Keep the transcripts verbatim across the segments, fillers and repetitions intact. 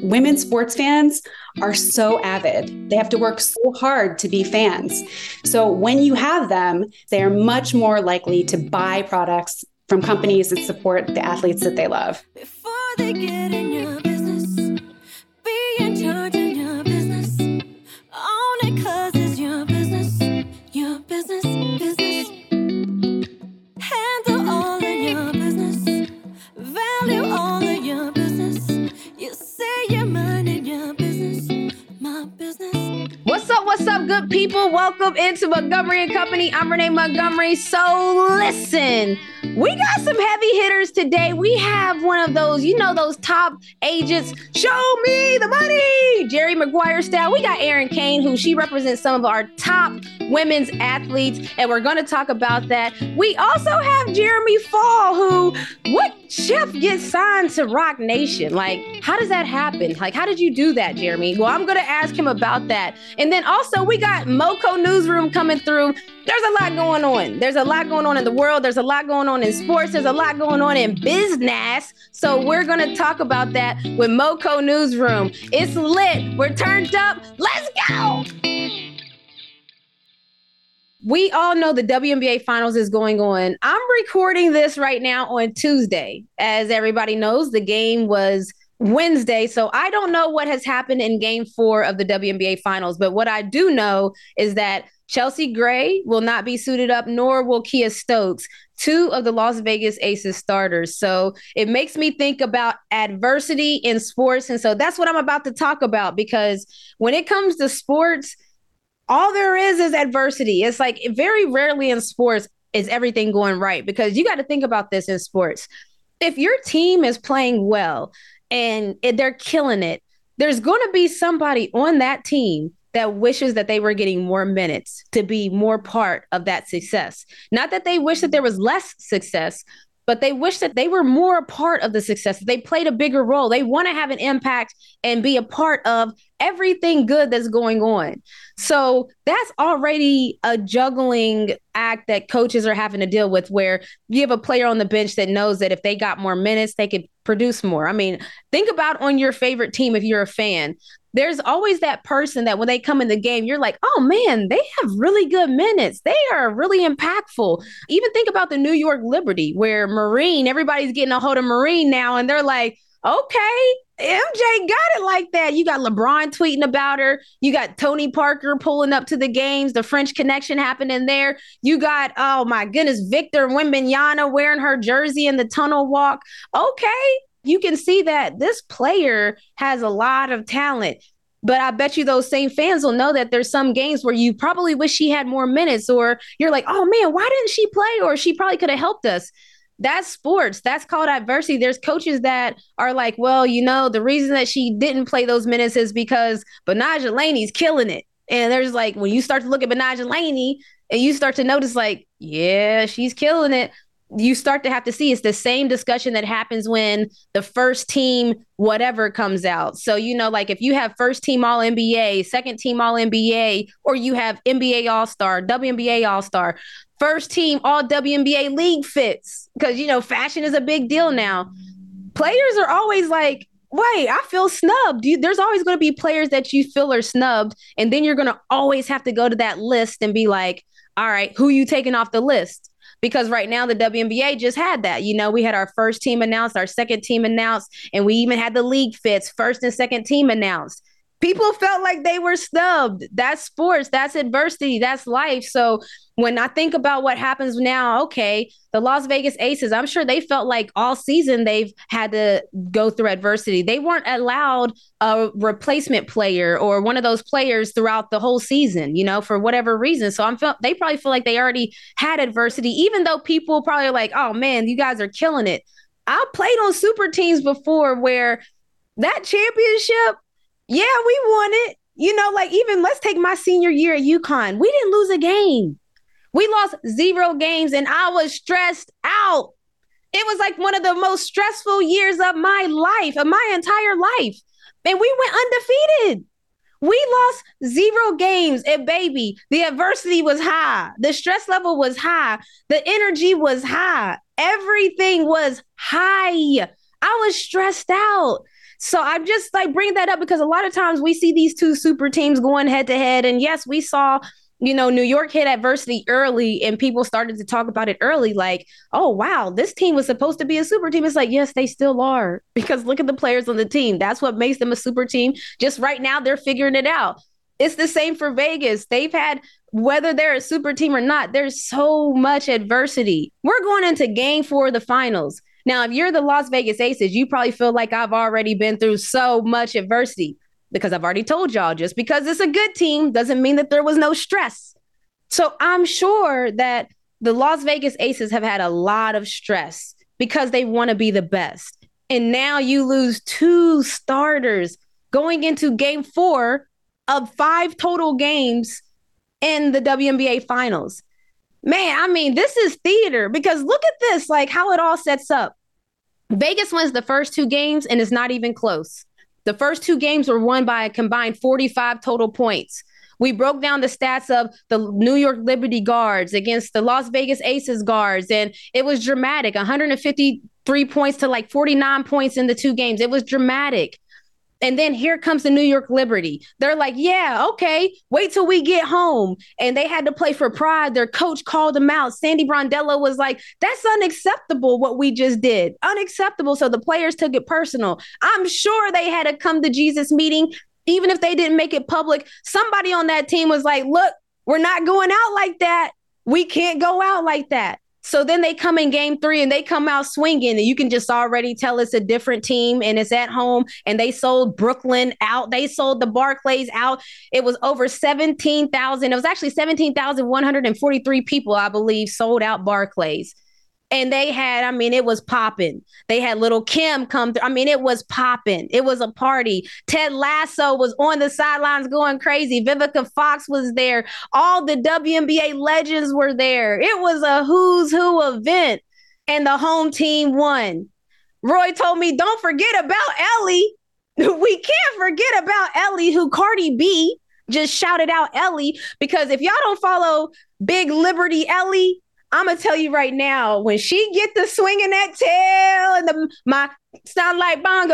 women sports fans are so avid. They have to work so hard to be fans. So when you have them, they are much more likely to buy products from companies that support the athletes that they love. Before they get in your business, be in charge of your business. Own it 'cause it's your business, your business, business. Handle all of your business, value all of your business. You say you're minding your business, my business. What's up, what's up, good people? Welcome into Montgomery and Company. I'm Renee Montgomery. So listen, we got some heavy hitters today. We have one of those, you know, those top agents. Show me the money. Jerry Maguire style. We got Erin Kane, who she represents some of our top women's athletes, and we're going to talk about that. We also have Jeremy Fall, who, what chef gets signed to Roc Nation? Like, how does that happen? Like, how did you do that, Jeremy? Well, I'm going to ask him about that. And then also we got Moco Newsroom coming through. There's a lot going on. There's a lot going on in the world. There's a lot going on in sports. There's a lot going on in business. So we're going to talk about that with Moco Newsroom. It's lit. We're turned up. Let's go. We all know the W N B A Finals is going on. I'm recording this right now on Tuesday. As everybody knows, the game was Wednesday. So I don't know what has happened in game four of the W N B A Finals. But what I do know is that Chelsea Gray will not be suited up, nor will Kiah Stokes, two of the Las Vegas Aces starters. So it makes me think about adversity in sports. And so that's what I'm about to talk about, because when it comes to sports, all there is is adversity. It's like very rarely in sports is everything going right, because you got to think about this in sports. If your team is playing well and they're killing it, there's going to be somebody on that team that wishes that they were getting more minutes to be more part of that success. Not that they wish that there was less success, but they wish that they were more a part of the success. They played a bigger role. They want to have an impact and be a part of everything good that's going on. So that's already a juggling act that coaches are having to deal with, where you have a player on the bench that knows that if they got more minutes, they could produce more. I mean, think about on your favorite team if you're a fan. There's always that person that when they come in the game, you're like, oh man, they have really good minutes. They are really impactful. Even think about the New York Liberty, where Marine, everybody's getting a hold of Marine now, and they're like, okay, M J got it like that. You got LeBron tweeting about her. You got Tony Parker pulling up to the games. The French connection happening there. You got, oh my goodness, Victor Wembanyama wearing her jersey in the tunnel walk. Okay, you can see that this player has a lot of talent. But I bet you those same fans will know that there's some games where you probably wish she had more minutes, or you're like, oh man, why didn't she play? Or she probably could have helped us. That's sports. That's called adversity. There's coaches that are like, well, you know, the reason that she didn't play those minutes is because Betnijah Laney's killing it. And there's like, when you start to look at Betnijah Laney and you start to notice like, yeah, she's killing it, you start to have to see it's the same discussion that happens when the first team whatever comes out. So, you know, like if you have first team all N B A, second team all N B A, or you have N B A All-Star, W N B A All-Star, first team all W N B A league fits, because, you know, fashion is a big deal now. Players are always like, wait, I feel snubbed. You, there's always going to be players that you feel are snubbed. And then you're going to always have to go to that list and be like, all right, who you taking off the list? Because right now the W N B A just had that. You know, we had our first team announced, our second team announced, and we even had the league fits, first and second team announced. People felt like they were snubbed. That's sports. That's adversity. That's life. So when I think about what happens now, okay, the Las Vegas Aces, I'm sure they felt like all season they've had to go through adversity. They weren't allowed a replacement player or one of those players throughout the whole season, you know, for whatever reason. So I'm felt they probably feel like they already had adversity, even though people probably are like, oh man, you guys are killing it. I played on super teams before where that championship, yeah, we won it. You know, like even let's take my senior year at UConn. We didn't lose a game. We lost zero games and I was stressed out. It was like one of the most stressful years of my life, of my entire life. And we went undefeated. We lost zero games. And baby, the adversity was high. The stress level was high. The energy was high. Everything was high. I was stressed out. So I'm just like bring that up because a lot of times we see these two super teams going head to head. And yes, we saw, you know, New York hit adversity early and people started to talk about it early. Like, oh, wow, this team was supposed to be a super team. It's like, yes, they still are, because look at the players on the team. That's what makes them a super team. Just right now, they're figuring it out. It's the same for Vegas. They've had, whether they're a super team or not, there's so much adversity. We're going into game four of the finals. Now, if you're the Las Vegas Aces, you probably feel like I've already been through so much adversity, because I've already told y'all, just because it's a good team doesn't mean that there was no stress. So I'm sure that the Las Vegas Aces have had a lot of stress because they want to be the best. And now you lose two starters going into game four of five total games in the W N B A finals. Man, I mean, this is theater, because look at this, like how it all sets up. Vegas wins the first two games and it's not even close. The first two games were won by a combined forty-five total points. We broke down the stats of the New York Liberty guards against the Las Vegas Aces guards, and it was dramatic. one hundred fifty-three points to like forty-nine points in the two games. It was dramatic. And then here comes the New York Liberty. They're like, yeah, okay, wait till we get home. And they had to play for pride. Their coach called them out. Sandy Brondello was like, that's unacceptable what we just did. Unacceptable. So the players took it personal. I'm sure they had a come to Jesus meeting. Even if they didn't make it public, somebody on that team was like, look, we're not going out like that. We can't go out like that. So then they come in game three and they come out swinging, and you can just already tell it's a different team and it's at home, and they sold Brooklyn out. They sold the Barclays out. It was over seventeen thousand. It was actually seventeen thousand one hundred forty-three people, I believe, sold out Barclays. And they had, I mean, it was popping. They had Little Kim come through. I mean, it was popping. It was a party. Ted Lasso was on the sidelines going crazy. Vivica Fox was there. All the W N B A legends were there. It was a who's who event, and the home team won. Roy told me, don't forget about Ellie. We can't forget about Ellie, who Cardi B just shouted out Ellie, because if y'all don't follow Big Liberty Ellie, I'm going to tell you right now, when she get the swinging that tail and the my sound like bongo,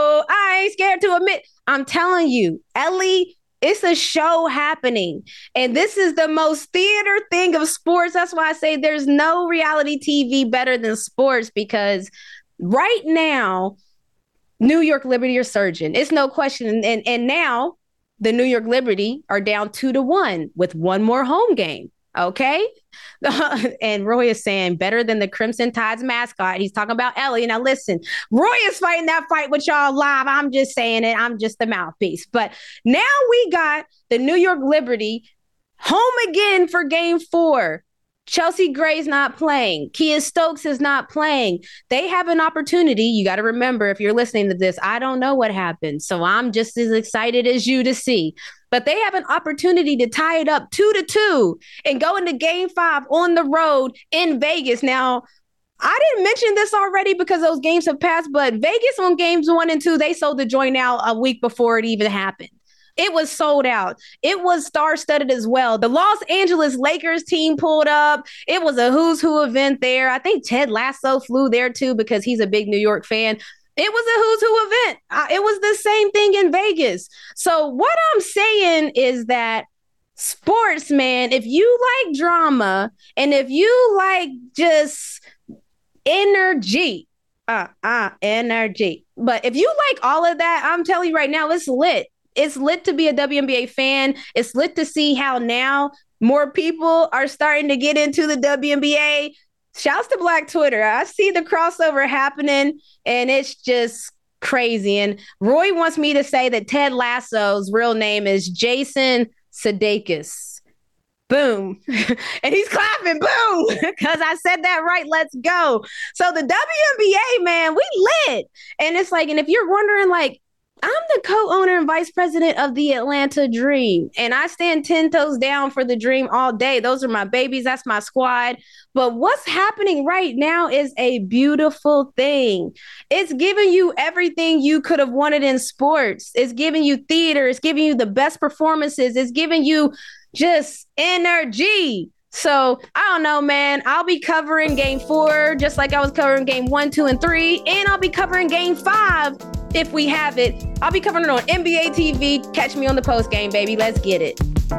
I ain't scared to admit, I'm telling you, Ellie, it's a show happening. And this is the most theater thing of sports. That's why I say there's no reality T V better than sports, because right now, New York Liberty are surging. It's no question. And, and now the New York Liberty are down two to one with one more home game. Okay. And Roy is saying better than the Crimson Tide's mascot. He's talking about Ellie. Now, listen, Roy is fighting that fight with y'all live. I'm just saying it. I'm just the mouthpiece. But now we got the New York Liberty home again for game four. Chelsea Gray's not playing. Kia Stokes is not playing. They have an opportunity. You got to remember, if you're listening to this, I don't know what happened. So I'm just as excited as you to see. But they have an opportunity to tie it up two to two and go into game five on the road in Vegas. Now, I didn't mention this already because those games have passed, but Vegas on games one and two, they sold the joint out a week before it even happened. It was sold out. It was star-studded as well. The Los Angeles Lakers team pulled up. It was a who's who event there. I think Ted Lasso flew there too because he's a big New York fan. It was a who's who event. Uh, it was the same thing in Vegas. So what I'm saying is that sports, man, if you like drama and if you like just energy, uh, uh, energy. But if you like all of that, I'm telling you right now, it's lit. It's lit to be a W N B A fan. It's lit to see how now more people are starting to get into the W N B A. Shouts to Black Twitter. I see the crossover happening, and it's just crazy. And Roy wants me to say that Ted Lasso's real name is Jason Sudeikis. Boom. And he's clapping. Boom. Because I said that right. Let's go. So the W N B A, man, we lit. And it's like, and if you're wondering, like, I'm the co-owner and vice president of the Atlanta Dream, and I stand ten toes down for the Dream all day. Those are my babies. That's my squad. But what's happening right now is a beautiful thing. It's giving you everything you could have wanted in sports. It's giving you theater. It's giving you the best performances. It's giving you just energy. So I don't know, man. I'll be covering game four, just like I was covering game one, two, and three. And I'll be covering game five if we have it. I'll be covering it on N B A T V. Catch me on the post game, baby. Let's get it.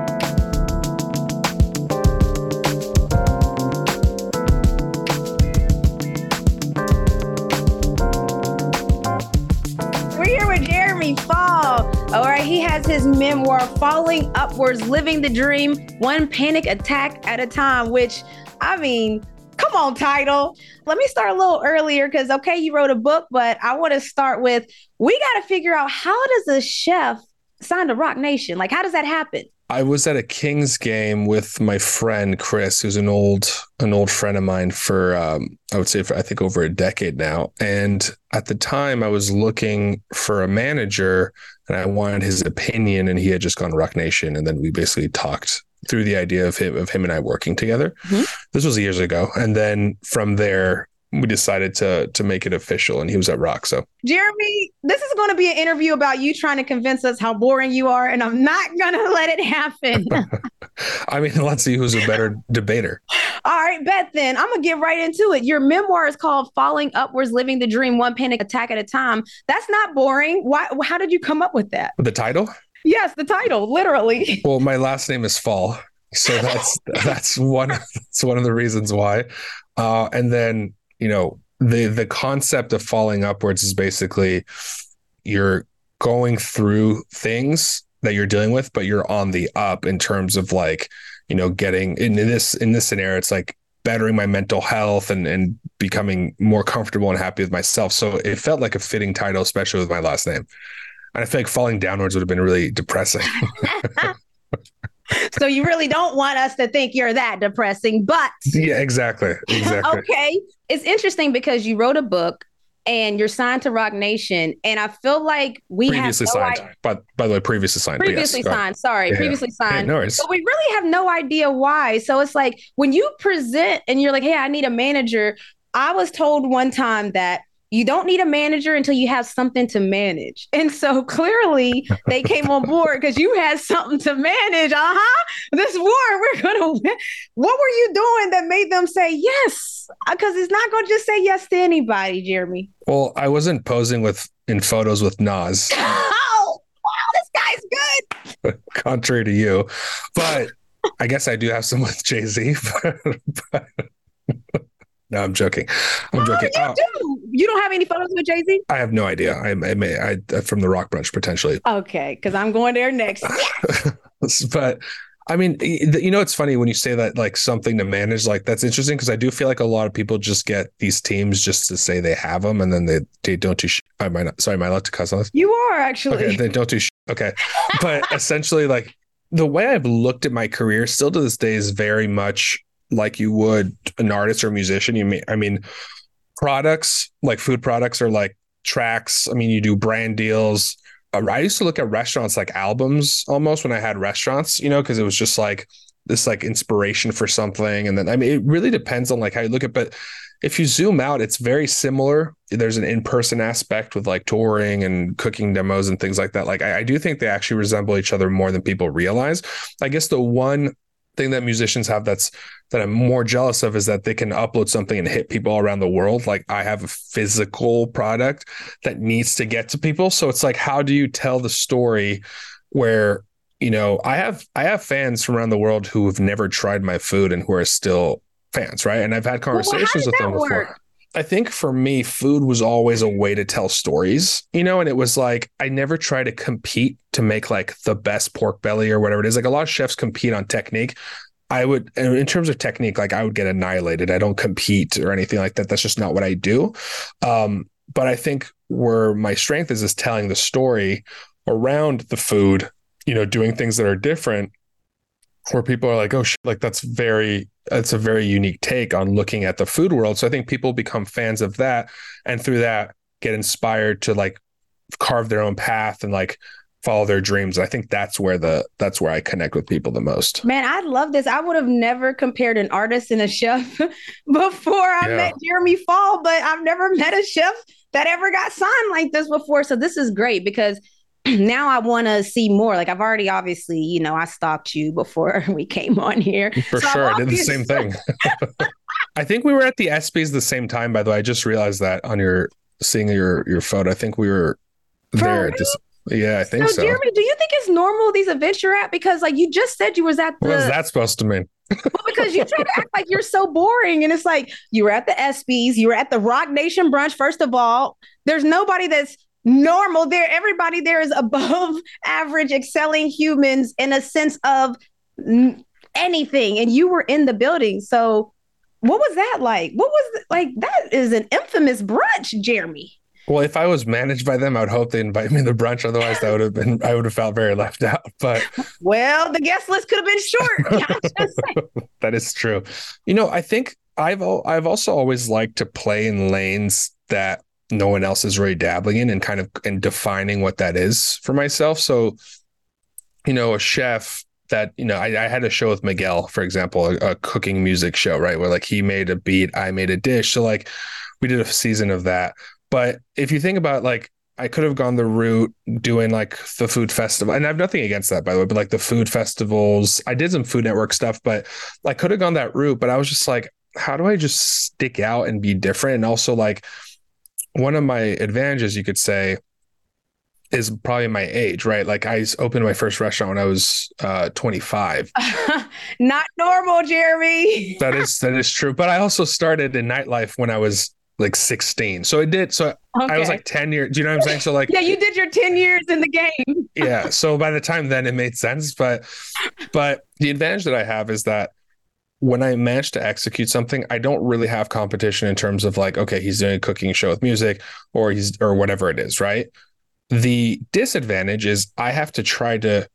We're here with Jeremy Fall. All right, he has his memoir, Falling Upwards, Living the Dream, One Panic Attack at a Time, which, I mean, come on, title. Let me start a little earlier because, okay, you wrote a book, but I want to start with, we got to figure out, how does a chef sign to Roc Nation? Like, how does that happen? I was at a Kings game with my friend Chris, who's an old an old friend of mine for um, I would say for I think over a decade now. And at the time, I was looking for a manager, and I wanted his opinion. And he had just gone to Roc Nation, and then we basically talked through the idea of him of him and I working together. Mm-hmm. This was years ago, and then from there, we decided to to make it official, and he was at Roc. So, Jeremy, this is going to be an interview about you trying to convince us how boring you are, and I'm not going to let it happen. I mean, let's see who's a better debater. All right, bet then. I'm going to get right into it. Your memoir is called Falling Upwards, Living the Dream, One Panic Attack at a Time. That's not boring. Why? How did you come up with that? The title? Yes, the title, literally. Well, my last name is Fall, so that's that's one that's one of the reasons why. Uh, and then, you know, the the concept of falling upwards is basically you're going through things that you're dealing with, but you're on the up in terms of, like, you know, getting in this in this scenario, it's like bettering my mental health and and becoming more comfortable and happy with myself. So it felt like a fitting title, especially with my last name. And I feel like falling downwards would have been really depressing. So you really don't want us to think you're that depressing, but yeah, exactly. Exactly. Okay. It's interesting because you wrote a book and you're signed to Roc Nation. And I feel like we previously have no signed, idea. but by the way, previously signed. Previously yes, signed. Sorry. Yeah. Previously signed. Hey, no worries. But we really have no idea why. So it's like when you present and you're like, hey, I need a manager. I was told one time that you don't need a manager until you have something to manage. And so clearly they came on board because you had something to manage. Uh-huh. This war, we're going to win. What were you doing that made them say yes? Because it's not going to just say yes to anybody, Jeremy. Well, I wasn't posing with in photos with Nas. Oh, wow, this guy's good. Contrary to you. But I guess I do have some with Jay-Z. But, but no, I'm joking. I'm oh, joking. You oh, do. You don't have any photos with Jay-Z? I have no idea. I, I may I from the Rock Brunch potentially. Okay, because I'm going there next. But I mean, you know, it's funny when you say that, like, something to manage, like, that's interesting because I do feel like a lot of people just get these teams just to say they have them, and then they, they don't do. Sh- I might not. Sorry, am I allowed to cuss on this? You are actually. Okay, they don't do. Sh- okay, but essentially, like, the way I've looked at my career, still to this day, is very much like you would an artist or a musician. You mean, I mean, products like food products are like tracks. I mean, you do brand deals. Uh, I used to look at restaurants like albums almost when I had restaurants, you know, because it was just like this like inspiration for something. And then, I mean, it really depends on like how you look at, but if you zoom out, it's very similar. There's an in-person aspect with like touring and cooking demos and things like that. Like, I, I do think they actually resemble each other more than people realize. I guess the one thing that musicians have that's that I'm more jealous of is that they can upload something and hit people around the world. Like, I have a physical product that needs to get to people. So it's like, how do you tell the story where, you know, I have I have fans from around the world who have never tried my food and who are still fans, right? And I've had conversations well, with them work? before. I think for me, food was always a way to tell stories, you know, and it was like, I never try to compete to make like the best pork belly or whatever it is. Like, a lot of chefs compete on technique. I would, in terms of technique, like, I would get annihilated. I don't compete or anything like that. That's just not what I do. Um, but I think where my strength is, is telling the story around the food, you know, doing things that are different, where people are like, oh, shit, like, that's very, that's a very unique take on looking at the food world. So I think people become fans of that, and through that get inspired to like carve their own path and like follow their dreams. I think that's where the, that's where I connect with people the most. Man, I love this. I would have never compared an artist and a chef before I Yeah. met Jeremy Fall, but I've never met a chef that ever got signed like this before. So this is great because now I want to see more. Like I've already, obviously, you know, I stalked you before we came on here. For So sure. I've I did the obvious- same thing. I think we were at the ESPYs the same time, by the way. I just realized that on your seeing your your photo. I think we were For there. real? Just, yeah, I think So, so. Jeremy, do you think it's normal these events you're at? Because like you just said you was at the What is that supposed to mean? Well, because you try to act like you're so boring. And it's like you were at the ESPYs, you were at the Rock Nation brunch. First of all, there's nobody that's normal there. Everybody there is above average, excelling humans in a sense of n- anything. And you were in the building. So what was that like? What was the, like that is an infamous brunch, Jeremy. Well, if I was managed by them, I would hope they invite me to the brunch. Otherwise, that would have been I would have felt very left out. But Well, the guest list could have been short. I'm just saying. that is true. You know, I think I've al- I've also always liked to play in lanes that no one else is really dabbling in, and kind of and defining what that is for myself. So, you know, a chef that, you know, I, I had a show with Miguel, for example, a, a cooking music show, right? Where like he made a beat, I made a dish. So like we did a season of that. But if you think about like, I could have gone the route doing like the food festival, and I have nothing against that, by the way, but like the food festivals, I did some Food Network stuff, but I could have gone that route. But I was just like, how do I just stick out and be different? And also like one of my advantages, you could say, is probably my age, right? Like I opened my first restaurant when I was uh, twenty-five. Not normal, Jeremy. That is, that is true. But I also started in nightlife when I was like sixteen. So it did. So Okay. I was like ten years. Do you know what I'm saying? So like, Yeah, you did your ten years in the game. yeah. So by the time then it made sense. But, but the advantage that I have is that when I manage to execute something, I don't really have competition in terms of like, okay, he's doing a cooking show with music or he's, or whatever it is. Right. The disadvantage is I have to try to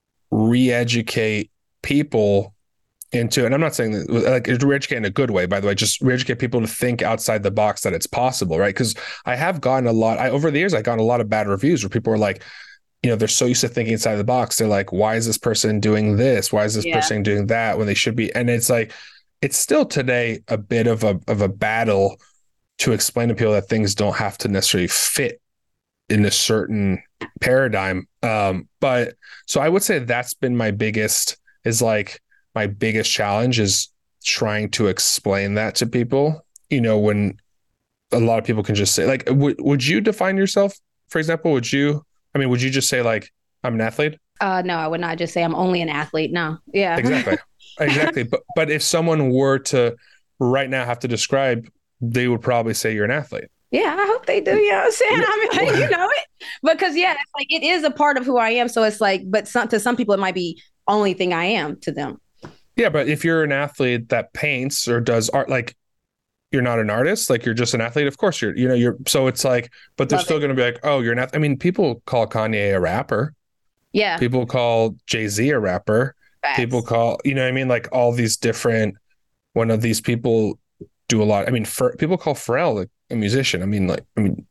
re-educate people into, and I'm not saying that like re-educate in a good way, by the way, just re-educate people to think outside the box that it's possible, right? Because I have gotten a lot, I over the years, I got a lot of bad reviews where people were like, you know, they're so used to thinking inside the box. They're like, why is this person doing this? Why is this Yeah. person doing that when they should be? And it's like, it's still today a bit of a of a battle to explain to people that things don't have to necessarily fit in a certain paradigm. Um, but so I would say that's been my biggest, is like my biggest challenge is trying to explain that to people, you know, when a lot of people can just say like, would, would you define yourself, for example, would you, I mean, would you just say like, I'm an athlete? Uh, no, I would not just say I'm only an athlete. No. Yeah. Exactly. Exactly. But, but if someone were to right now have to describe, they would probably say you're an athlete. Yeah, I hope they do. You know what I'm saying? I mean, like, you know it. Because yeah, it's like it is a part of who I am. So it's like, but some to some people it might be only thing I am to them. Yeah, but if you're an athlete that paints or does art, like you're not an artist, like you're just an athlete. Of course, you're, you know, you're. So it's like, but they're Love still it. going to be like, oh, you're an athlete. I mean, people call Kanye a rapper. Yeah. People call Jay-Z a rapper. Facts. People call, you know what I mean? Like all these different, one of these people do a lot. I mean, for, people call Pharrell like a musician. I mean, like, I mean,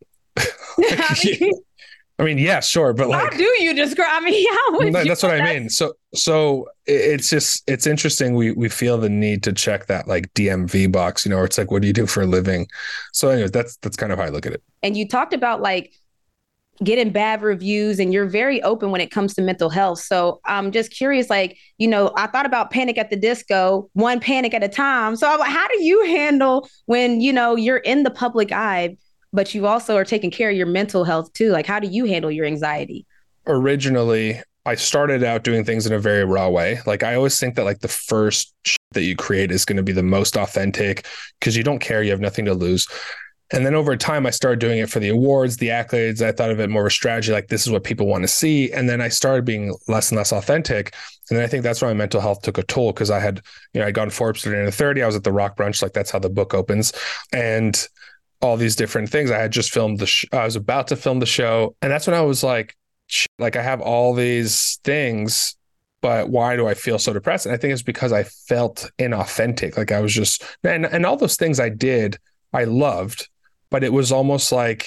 I mean, I mean, yeah, sure. But like, how do you describe? I mean, how would no, you that's what I that- mean. So, so it- it's just, it's interesting. We, we feel the need to check that like D M V box, you know, where it's like, what do you do for a living? So anyways, that's, that's kind of how I look at it. And you talked about like getting bad reviews and you're very open when it comes to mental health. So I'm just curious, like, you know, I thought about Panic at the Disco, one panic at a time. So I'm like, how do you handle when, you know, you're in the public eye, but you also are taking care of your mental health too? Like, how do you handle your anxiety? Originally, I started out doing things in a very raw way. Like I always think that like the first shit that you create is going to be the most authentic because you don't care, you have nothing to lose. And then over time, I started doing it for the awards, the accolades. I thought of it more of a strategy, like this is what people want to see. And then I started being less and less authentic. And then I think that's why my mental health took a toll because I had, you know, I'd gone Forbes thirty under thirty. I was at the Rock Brunch, like that's how the book opens. And all these different things. I had just filmed the, sh- I was about to film the show. And that's when I was like, shit, like I have all these things, but why do I feel so depressed? And I think it's because I felt inauthentic. Like I was just, and, and all those things I did, I loved. But it was almost like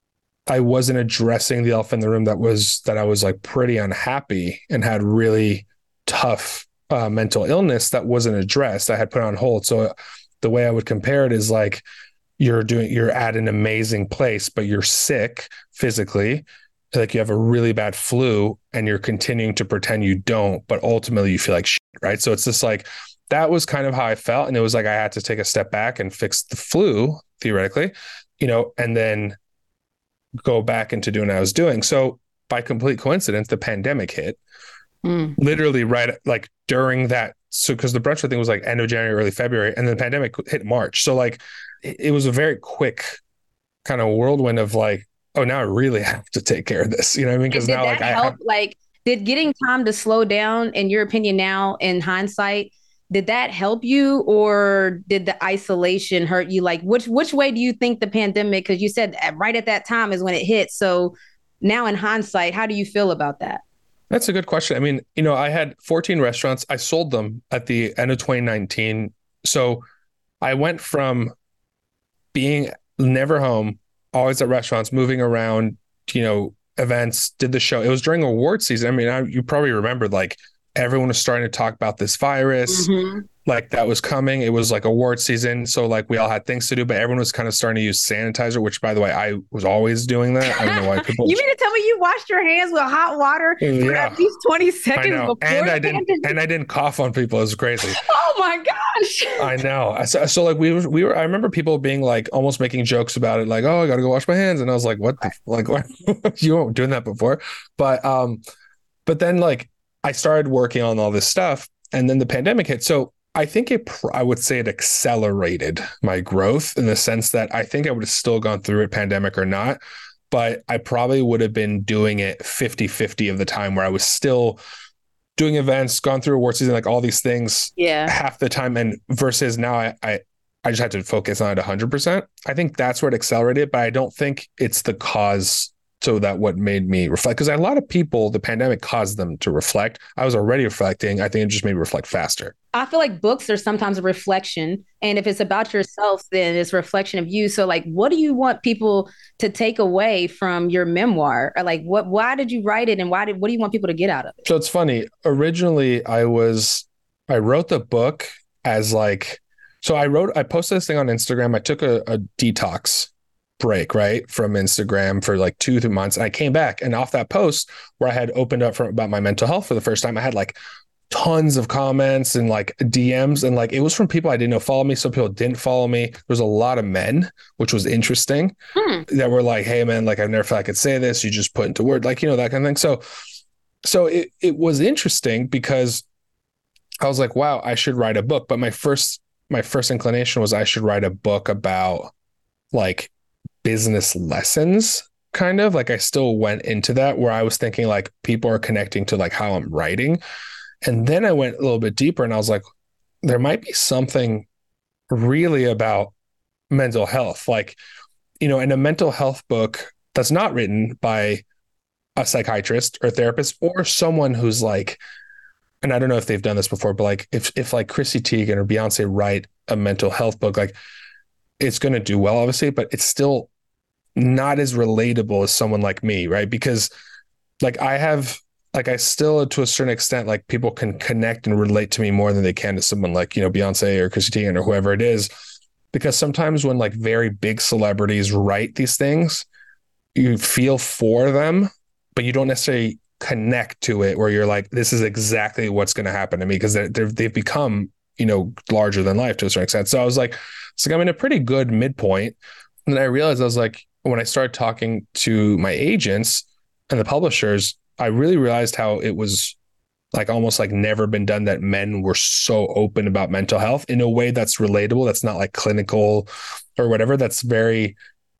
I wasn't addressing the elephant in the room that was that I was like pretty unhappy and had really tough uh, mental illness that wasn't addressed. I had put on hold. So the way I would compare it is like you're doing, you're at an amazing place, but you're sick physically. like you have a really bad flu and you're continuing to pretend you don't, but ultimately you feel like shit, right? So it's just like, that was kind of how I felt. And it was like, I had to take a step back and fix the flu theoretically, you know, and then go back into doing what I was doing. So by complete coincidence, the pandemic hit mm. literally right like during that. So because the brunch thing was like end of January, early February, and then the pandemic hit March. So like it was a very quick kind of whirlwind of like, oh, now I really have to take care of this. You know what I mean? Because now like help, I have, like did getting time to slow down, in your opinion now in hindsight, did that help you, or did the isolation hurt you? Like which which way do you think the pandemic, because you said right at that time is when it hit. So now in hindsight, how do you feel about that? That's a good question. I mean, you know, I had fourteen restaurants. I sold them at the end of twenty nineteen. So I went from being never home, always at restaurants, moving around, you know, events, did the show. It was during award season. I mean, I, you probably remember like everyone was starting to talk about this virus, mm-hmm. like that was coming. It was like award season. So like we all had things to do, but everyone was kind of starting to use sanitizer, which by the way, I was always doing that. I don't know why people. You mean to tell me you washed your hands with hot water for yeah. at least twenty seconds I know. before and I didn't pandemic? And I didn't cough on people. It was crazy. Oh my gosh. I know. So, so like we were, we were, I remember people being like almost making jokes about it. Like, oh, I got to go wash my hands. And I was like, what the, like, what? You weren't doing that before. But, um, but then like, I started working on all this stuff and then the pandemic hit. So I think it, I would say it accelerated my growth in the sense that I think I would have still gone through it, pandemic or not, but I probably would have been doing it fifty fifty of the time where I was still doing events, gone through award season, like all these things yeah. half the time. And versus now I, I, I just had to focus on it one hundred percent. I think that's where it accelerated, but I don't think it's the cause. So that what made me reflect, because a lot of people, the pandemic caused them to reflect. I was already reflecting. I think it just made me reflect faster. I feel like books are sometimes a reflection. And if it's about yourself, then it's a reflection of you. So like, what do you want people to take away from your memoir? Or like, what, why did you write it? And why did, what do you want people to get out of it? So it's funny. Originally I was, I wrote the book as like, so I wrote, I posted this thing on Instagram. I took a, a detox break, right, from Instagram for like two, three months. And I came back, and off that post where I had opened up for, about my mental health for the first time, I had like tons of comments and like D Ms, and like it was from people I didn't know follow me. Some people didn't follow me. There was a lot of men, which was interesting, hmm. that were like, hey man, like I never thought I could say this. You just put into word, like, you know, that kind of thing. So, so it, it was interesting because I was like, wow, I should write a book. But my first, my first inclination was I should write a book about like business lessons, kind of like I still went into that where I was thinking like people are connecting to like how I'm writing. And then I went a little bit deeper and I was like, there might be something really about mental health, like, you know, in a mental health book that's not written by a psychiatrist or therapist or someone who's like, and I don't know if they've done this before, but like if, if like Chrissy Teigen or Beyonce write a mental health book, like it's going to do well, obviously, but it's still not as relatable as someone like me, right? Because like I have, like I still, to a certain extent, like people can connect and relate to me more than they can to someone like, you know, Beyonce or Chrissy Teigen or whoever it is. Because sometimes when like very big celebrities write these things, you feel for them, but you don't necessarily connect to it where you're like, this is exactly what's going to happen to me, because they're, they're, they've become, you know, larger than life to a certain extent. So I was like, it's like I'm in a pretty good midpoint. And then I realized I was like, when I started talking to my agents and the publishers, I really realized how it was like almost like never been done, that men were so open about mental health in a way that's relatable. That's not like clinical or whatever. That's very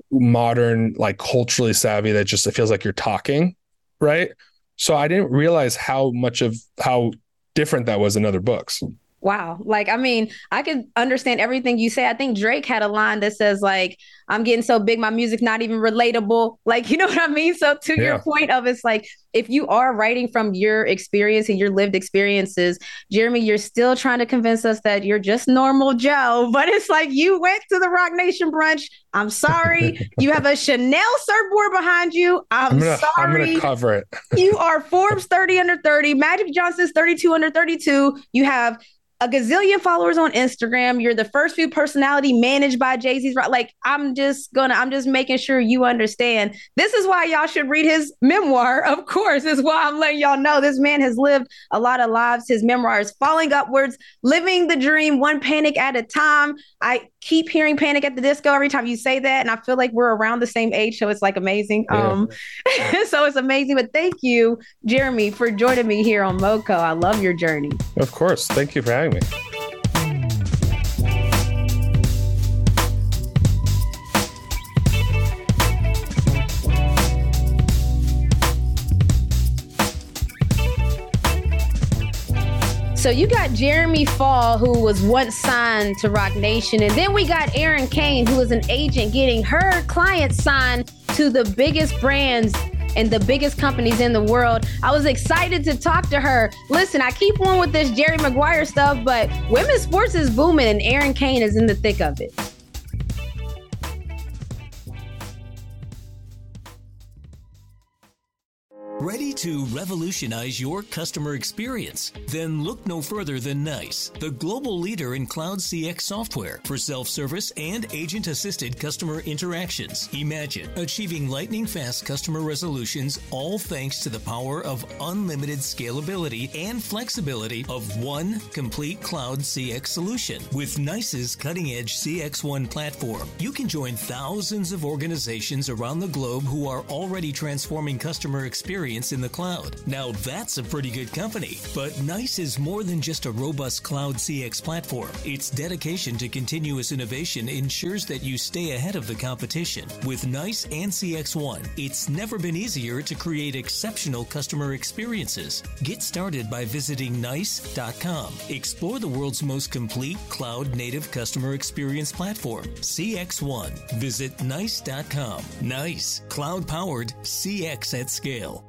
modern, like culturally savvy, that just, it feels like you're talking. Right. So I didn't realize how much of how different that was in other books. Wow. Like, I mean, I could understand everything you say. I think Drake had a line that says like, I'm getting so big, my music not even relatable. Like, you know what I mean? So to yeah. your point of, it's like, if you are writing from your experience and your lived experiences, Jeremy, you're still trying to convince us that you're just normal Joe, but it's like, you went to the Roc Nation brunch. I'm sorry. You have a Chanel surfboard behind you. I'm, I'm gonna, sorry. I'm going to cover it. You are Forbes thirty under thirty, Magic Johnson's thirty-two under thirty-two. You have a gazillion followers on Instagram. You're the first few personality managed by Jay-Z's. Like, I'm just gonna, I'm just making sure you understand. This is why y'all should read his memoir. Of course, is why I'm letting y'all know this man has lived a lot of lives. His memoir is Falling Upwards, Living the Dream, One Panic at a Time. I keep hearing Panic at the Disco every time you say that. And I feel like we're around the same age. So it's like amazing. Yeah. Um, so it's amazing. But thank you, Jeremy, for joining me here on MoCo. I love your journey. Of course. Thank you for having me. So you got Jeremy Fall, who was once signed to Roc Nation. And then we got Erin Kane, who is an agent getting her clients signed to the biggest brands and the biggest companies in the world. I was excited to talk to her. Listen, I keep on with this Jerry Maguire stuff, but women's sports is booming and Erin Kane is in the thick of it. Ready to revolutionize your customer experience? Then look no further than NICE, the global leader in cloud C X software for self-service and agent-assisted customer interactions. Imagine achieving lightning-fast customer resolutions, all thanks to the power of unlimited scalability and flexibility of one complete cloud C X solution. With NICE's cutting-edge C X one platform, you can join thousands of organizations around the globe who are already transforming customer experience in the cloud. Now that's a pretty good company. But NICE is more than just a robust cloud C X platform. Its dedication to continuous innovation ensures that you stay ahead of the competition. With NICE and C X one, it's never been easier to create exceptional customer experiences. Get started by visiting nice dot com. Explore the world's most complete cloud-native customer experience platform, C X one. Visit nice dot com. NICE, cloud-powered C X at scale.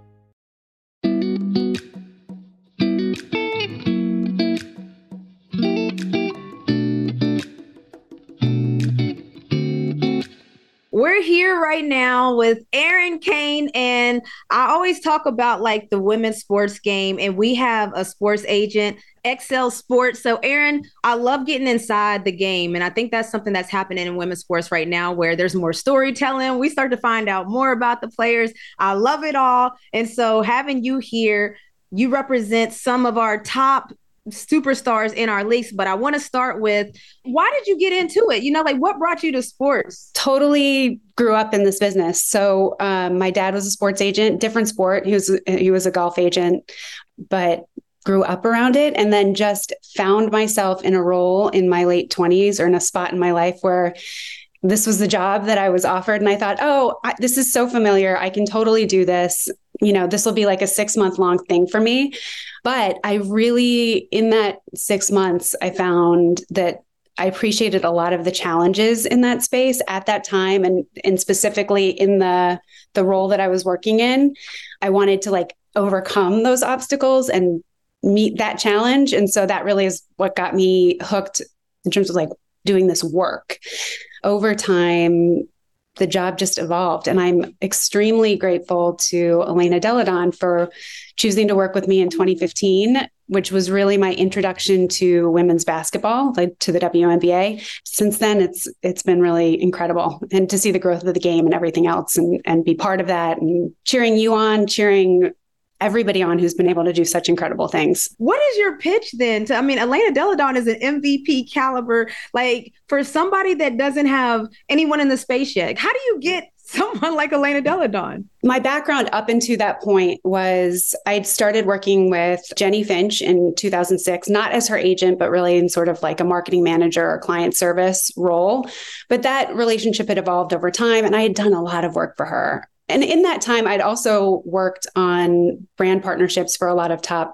We're here right now with Erin Kane, and I always talk about like the women's sports game, and we have a sports agent, X L Sports. So Erin, I love getting inside the game, and I think that's something that's happening in women's sports right now where there's more storytelling. We start to find out more about the players. I love it all. And so having you here, you represent some of our top superstars in our leagues, but I want to start with, why did you get into it? You know, like what brought you to sports? Totally grew up in this business. So um, my dad was a sports agent, different sport. He was, he was a golf agent, but grew up around it, and then just found myself in a role in my late twenties or in a spot in my life where this was the job that I was offered. And I thought, oh, I, this is so familiar. I can totally do this. You know, this will be like a six month long thing for me. But I really, in that six months, I found that I appreciated a lot of the challenges in that space at that time. And, and specifically in the, the role that I was working in, I wanted to like overcome those obstacles and meet that challenge. And so that really is what got me hooked in terms of like doing this work. Over time, the job just evolved. And I'm extremely grateful to Elena Delle Donne for choosing to work with me in twenty fifteen, which was really my introduction to women's basketball, like to the W N B A. Since then, it's it's been really incredible. And to see the growth of the game and everything else and, and be part of that and cheering you on, cheering everybody on who's been able to do such incredible things. What is your pitch then? To, I mean, Elena Delle Donne is an M V P caliber. Like, for somebody that doesn't have anyone in the space yet, how do you get someone like Elena Delle Donne? My background up until that point was I'd started working with Jenny Finch in two thousand six, not as her agent, but really in sort of like a marketing manager or client service role. But that relationship had evolved over time, and I had done a lot of work for her. And in that time, I'd also worked on brand partnerships for a lot of top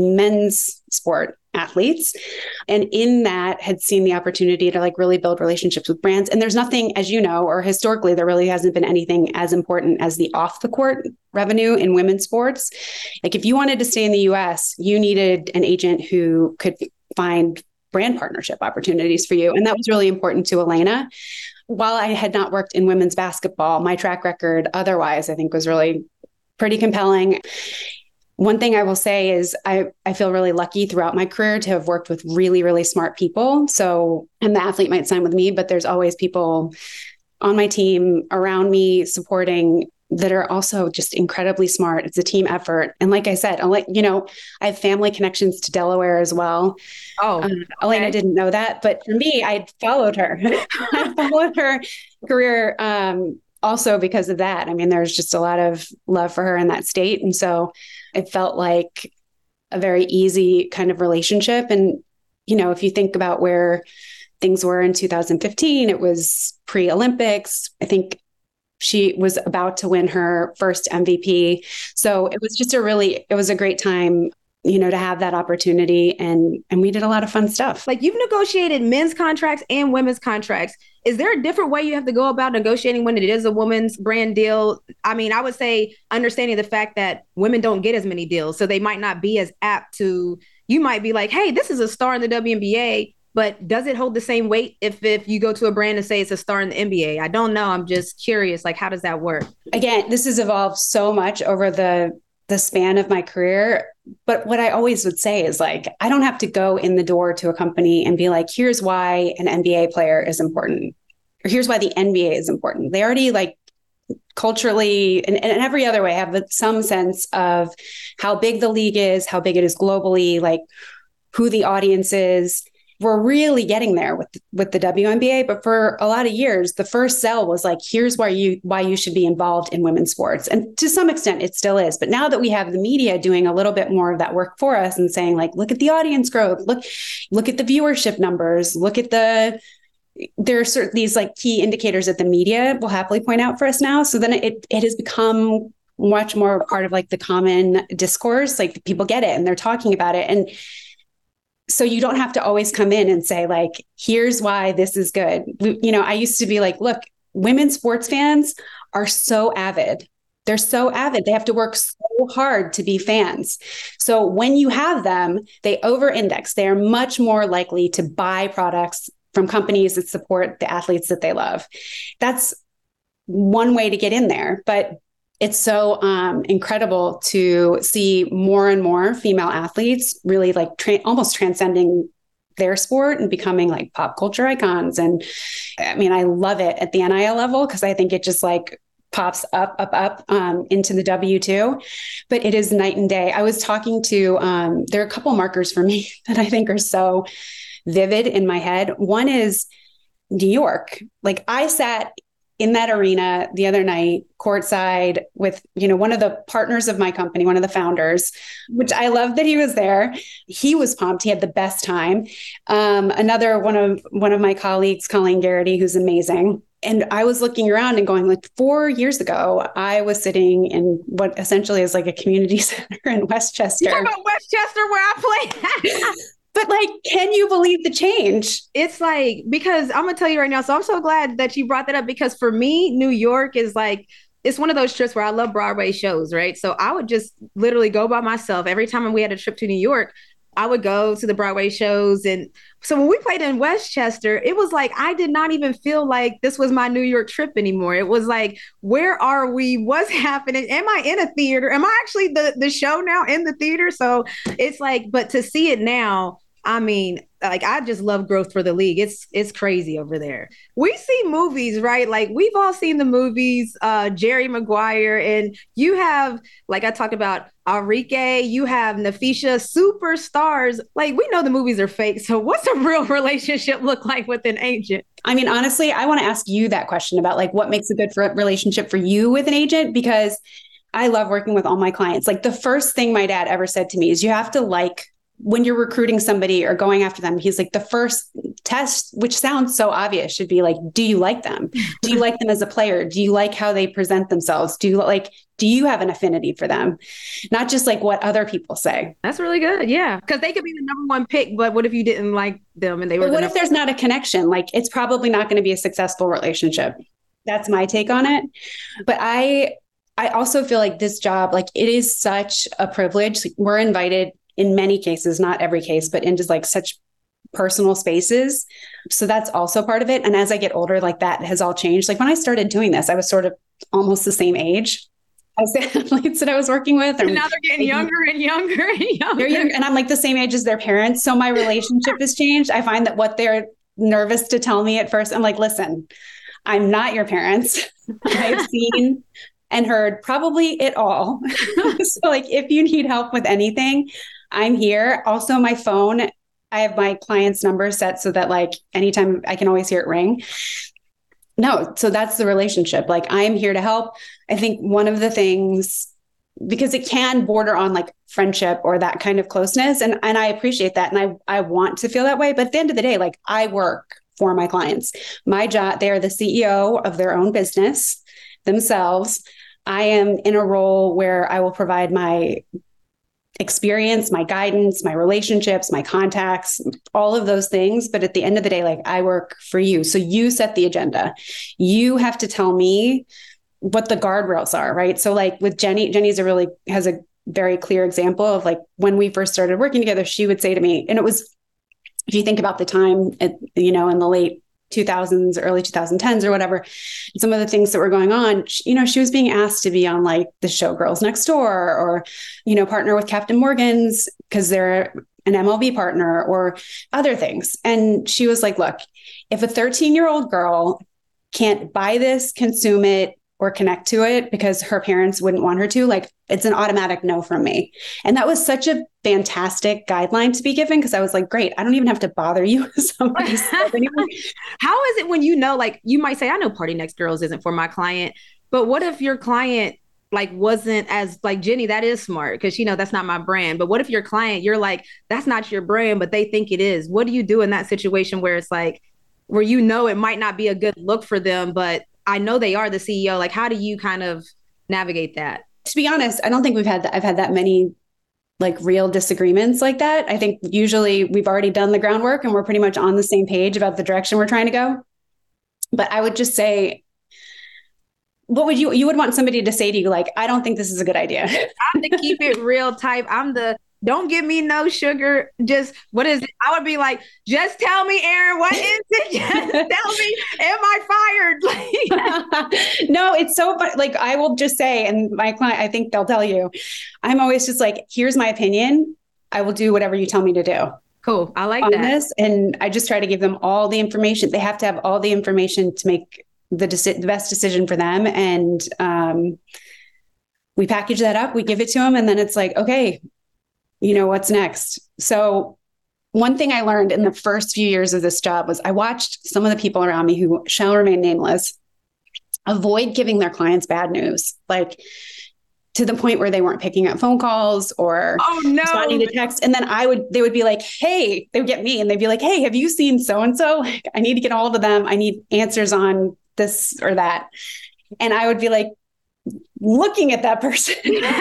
men's sport athletes. And in that had seen the opportunity to like really build relationships with brands. And there's nothing, as you know, or historically, there really hasn't been anything as important as the off the court revenue in women's sports. Like if you wanted to stay in the U S, you needed an agent who could find brand partnership opportunities for you. And that was really important to Elena. While I had not worked in women's basketball, my track record otherwise, I think, was really pretty compelling. one thing I will say is I, I feel really lucky throughout my career to have worked with really, really smart people. So, and the athlete might sign with me, but there's always people on my team around me supporting that are also just incredibly smart. It's a team effort. And like I said, I'll let, you know, I have family connections to Delaware as well. Oh, um, okay. Elena didn't know that, but for me, I followed her. I followed her career um, also because of that. I mean, there's just a lot of love for her in that state. And so it felt like a very easy kind of relationship. And, you know, if you think about where things were in two thousand fifteen, it was pre-Olympics. I think she was about to win her first M V P. So it was just a really, it was a great time, you know, to have that opportunity. And, and we did a lot of fun stuff. Like, you've negotiated men's contracts and women's contracts. Is there a different way you have to go about negotiating when it is a woman's brand deal? I mean, I would say understanding the fact that women don't get as many deals, so they might not be as apt to, you might be like, hey, this is a star in the W N B A, but does it hold the same weight if, if you go to a brand and say it's a star in the N B A? I don't know. I'm just curious. Like, how does that work? Again, this has evolved so much over the the span of my career. But what I always would say is, like, I don't have to go in the door to a company and be like, here's why an N B A player is important, or here's why the N B A is important. They already, like, culturally and, and in every other way have some sense of how big the league is, how big it is globally, like who the audience is. We're really getting there with with the W N B A, but for a lot of years, the first sell was like, here's why you why you should be involved in women's sports. And to some extent, it still is. But now that we have the media doing a little bit more of that work for us and saying, like, look at the audience growth, look, look at the viewership numbers, look at the, there are certain these like key indicators that the media will happily point out for us now. So then it it has become much more part of like the common discourse, like people get it and they're talking about it. And so you don't have to always come in and say, like, here's why this is good. You know, I used to be like, look, women sports fans are so avid. They're so avid. They have to work so hard to be fans. So when you have them, they over-index. They are much more likely to buy products from companies that support the athletes that they love. That's one way to get in there. But it's so um, incredible to see more and more female athletes really like tra- almost transcending their sport and becoming like pop culture icons. And I mean, I love it at the N I L level because I think it just like pops up, up, up um, into the W too. But it is night and day. I was talking to, um, there are a couple markers for me that I think are so vivid in my head. One is New York. Like, I sat in that arena the other night, courtside with, you know, one of the partners of my company, one of the founders, which I love that he was there. He was pumped. He had the best time. Um, another one of one of my colleagues, Colleen Garrity, who's amazing. And I was looking around and going, like, four years ago, I was sitting in what essentially is like a community center in Westchester. You're talking about Westchester, where I play. But like, can you believe the change? It's like, because I'm going to tell you right now. So I'm so glad that you brought that up, because for me, New York is like, it's one of those trips where I love Broadway shows, right? So I would just literally go by myself. Every time we had a trip to New York, I would go to the Broadway shows. And so when we played in Westchester, it was like, I did not even feel like this was my New York trip anymore. It was like, where are we? What's happening? Am I in a theater? Am I actually the, the show now in the theater? So it's like, but to see it now, I mean, like, I just love growth for the league. It's it's crazy over there. We see movies, right? Like, we've all seen the movies, uh, Jerry Maguire, and you have, like I talked about, Enrique, you have Nafisha, superstars. Like, we know the movies are fake. So what's a real relationship look like with an agent? I mean, honestly, I want to ask you that question about like what makes a good for- relationship for you with an agent, because I love working with all my clients. Like, the first thing my dad ever said to me is, you have to like, when you're recruiting somebody or going after them, he's like, the first test, which sounds so obvious, should be like, do you like them? Do you like them as a player? Do you like how they present themselves? Do you like, do you have an affinity for them? Not just like what other people say. That's really good. Yeah. Because they could be the number one pick, but what if you didn't like them and they were, but what the if there's not a connection? Like, it's probably not going to be a successful relationship. That's my take on it. But I, I also feel like this job, like, it is such a privilege. We're invited in many cases, not every case, but into like such personal spaces. So that's also part of it. And as I get older, like, that has all changed. Like, when I started doing this, I was sort of almost the same age. I say athletes that I was working with. And now they're getting younger and younger and younger. They're younger, and I'm like the same age as their parents. So my relationship has changed. I find that what they're nervous to tell me at first, I'm like, listen, I'm not your parents. I've seen and heard probably it all. So like, if you need help with anything, I'm here. Also, my phone, I have my client's number set so that like anytime I can always hear it ring. No, so that's the relationship. Like, I'm here to help. I think one of the things, because it can border on like friendship or that kind of closeness. And, and I appreciate that. And I, I want to feel that way. But at the end of the day, like, I work for my clients. My job, they are the C E O of their own business themselves. I am in a role where I will provide my experience, my guidance, my relationships, my contacts, all of those things. But at the end of the day, like, I work for you. So you set the agenda. You have to tell me what the guardrails are, right? So like with Jenny, Jenny's a really, has a very clear example of like, when we first started working together, she would say to me, and it was, if you think about the time, at, you know, in the late two thousands, early twenty tens or whatever, some of the things that were going on, you know, she was being asked to be on like the show Girls Next Door, or, you know, partner with Captain Morgan's because they're an M L B partner, or other things. And she was like, look, if a thirteen year old girl can't buy this, consume it, or connect to it because her parents wouldn't want her to, like, it's an automatic no from me. And that was such a fantastic guideline to be given, because I was like, great, I don't even have to bother you with somebody's anymore. How is it when you know, like, you might say, I know Party Next Girls isn't for my client, but what if your client like wasn't as like Jenny, that is smart because, you know, that's not my brand. But what if your client, you're like, that's not your brand, but they think it is. What do you do in that situation where it's like, where you know it might not be a good look for them, but I know they are the C E O. Like, how do you kind of navigate that? To be honest, I don't think we've had, th- I've had that many like real disagreements like that. I think usually we've already done the groundwork and we're pretty much on the same page about the direction we're trying to go. But I would just say, what would you, you would want somebody to say to you, like, I don't think this is a good idea. I'm the keep it real type. I'm the, don't give me no sugar. Just, what is it? I would be like, just tell me, Erin, what is it? Just tell me, am I fired? Like, no, it's so fun. Like, I will just say, and my client, I think they'll tell you, I'm always just like, here's my opinion. I will do whatever you tell me to do. Cool. I like on that. This. And I just try to give them all the information. They have to have all the information to make the, deci- the best decision for them. And um, we package that up, we give it to them. And then it's like, okay, you know, what's next? So one thing I learned in the first few years of this job was I watched some of the people around me who shall remain nameless avoid giving their clients bad news, like to the point where they weren't picking up phone calls or oh, no. responding to text. And then I would, they would be like, hey, they would get me and they'd be like, hey, have you seen so-and-so? Like, I need to get a hold of them. I need answers on this or that. And I would be like, looking at that person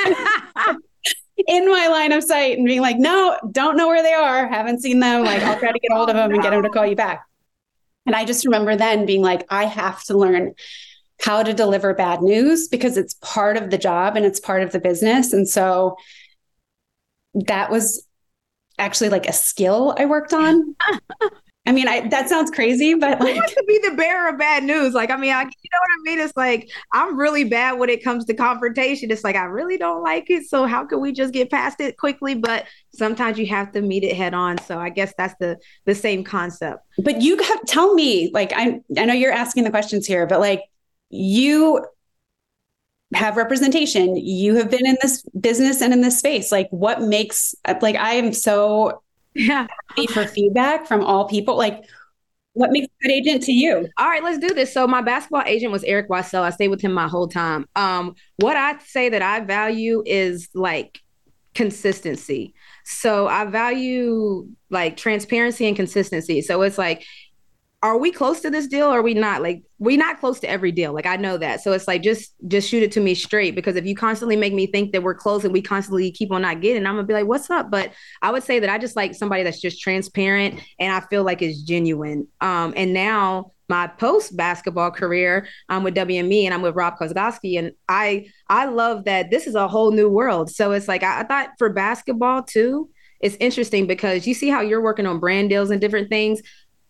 in my line of sight and being like, no, don't know where they are. Haven't seen them. Like, I'll try to get a hold of them and get them to call you back. And I just remember then being like, I have to learn how to deliver bad news because it's part of the job and it's part of the business. And so that was actually like a skill I worked on. I mean, I, that sounds crazy, but like, who wants to be the bearer of bad news? Like, I mean, I, you know what I mean? It's like, I'm really bad when it comes to confrontation. It's like, I really don't like it. So how can we just get past it quickly? But sometimes you have to meet it head on. So I guess that's the, the same concept. But you have, tell me, like, I, I know you're asking the questions here, but like, you have representation. You have been in this business and in this space. Like, what makes, like, I am so yeah happy for feedback from all people. Like, what makes a good agent to you? All right, let's do this. So my basketball agent was Eric Weissel. I stayed with him my whole time. Um, what I say that I value is like consistency. So I value like transparency and consistency. So it's like, are we close to this deal or are we not? Like, we're not close to every deal. Like, I know that. So it's like, just, just shoot it to me straight, because if you constantly make me think that we're close and we constantly keep on not getting, I'm gonna be like, what's up? But I would say that I just like somebody that's just transparent and I feel like is genuine. Um, and now my post basketball career, I'm with W M E and I'm with Rob Kozlowski. And I, I love that this is a whole new world. So it's like, I, I thought for basketball too, it's interesting because you see how you're working on brand deals and different things.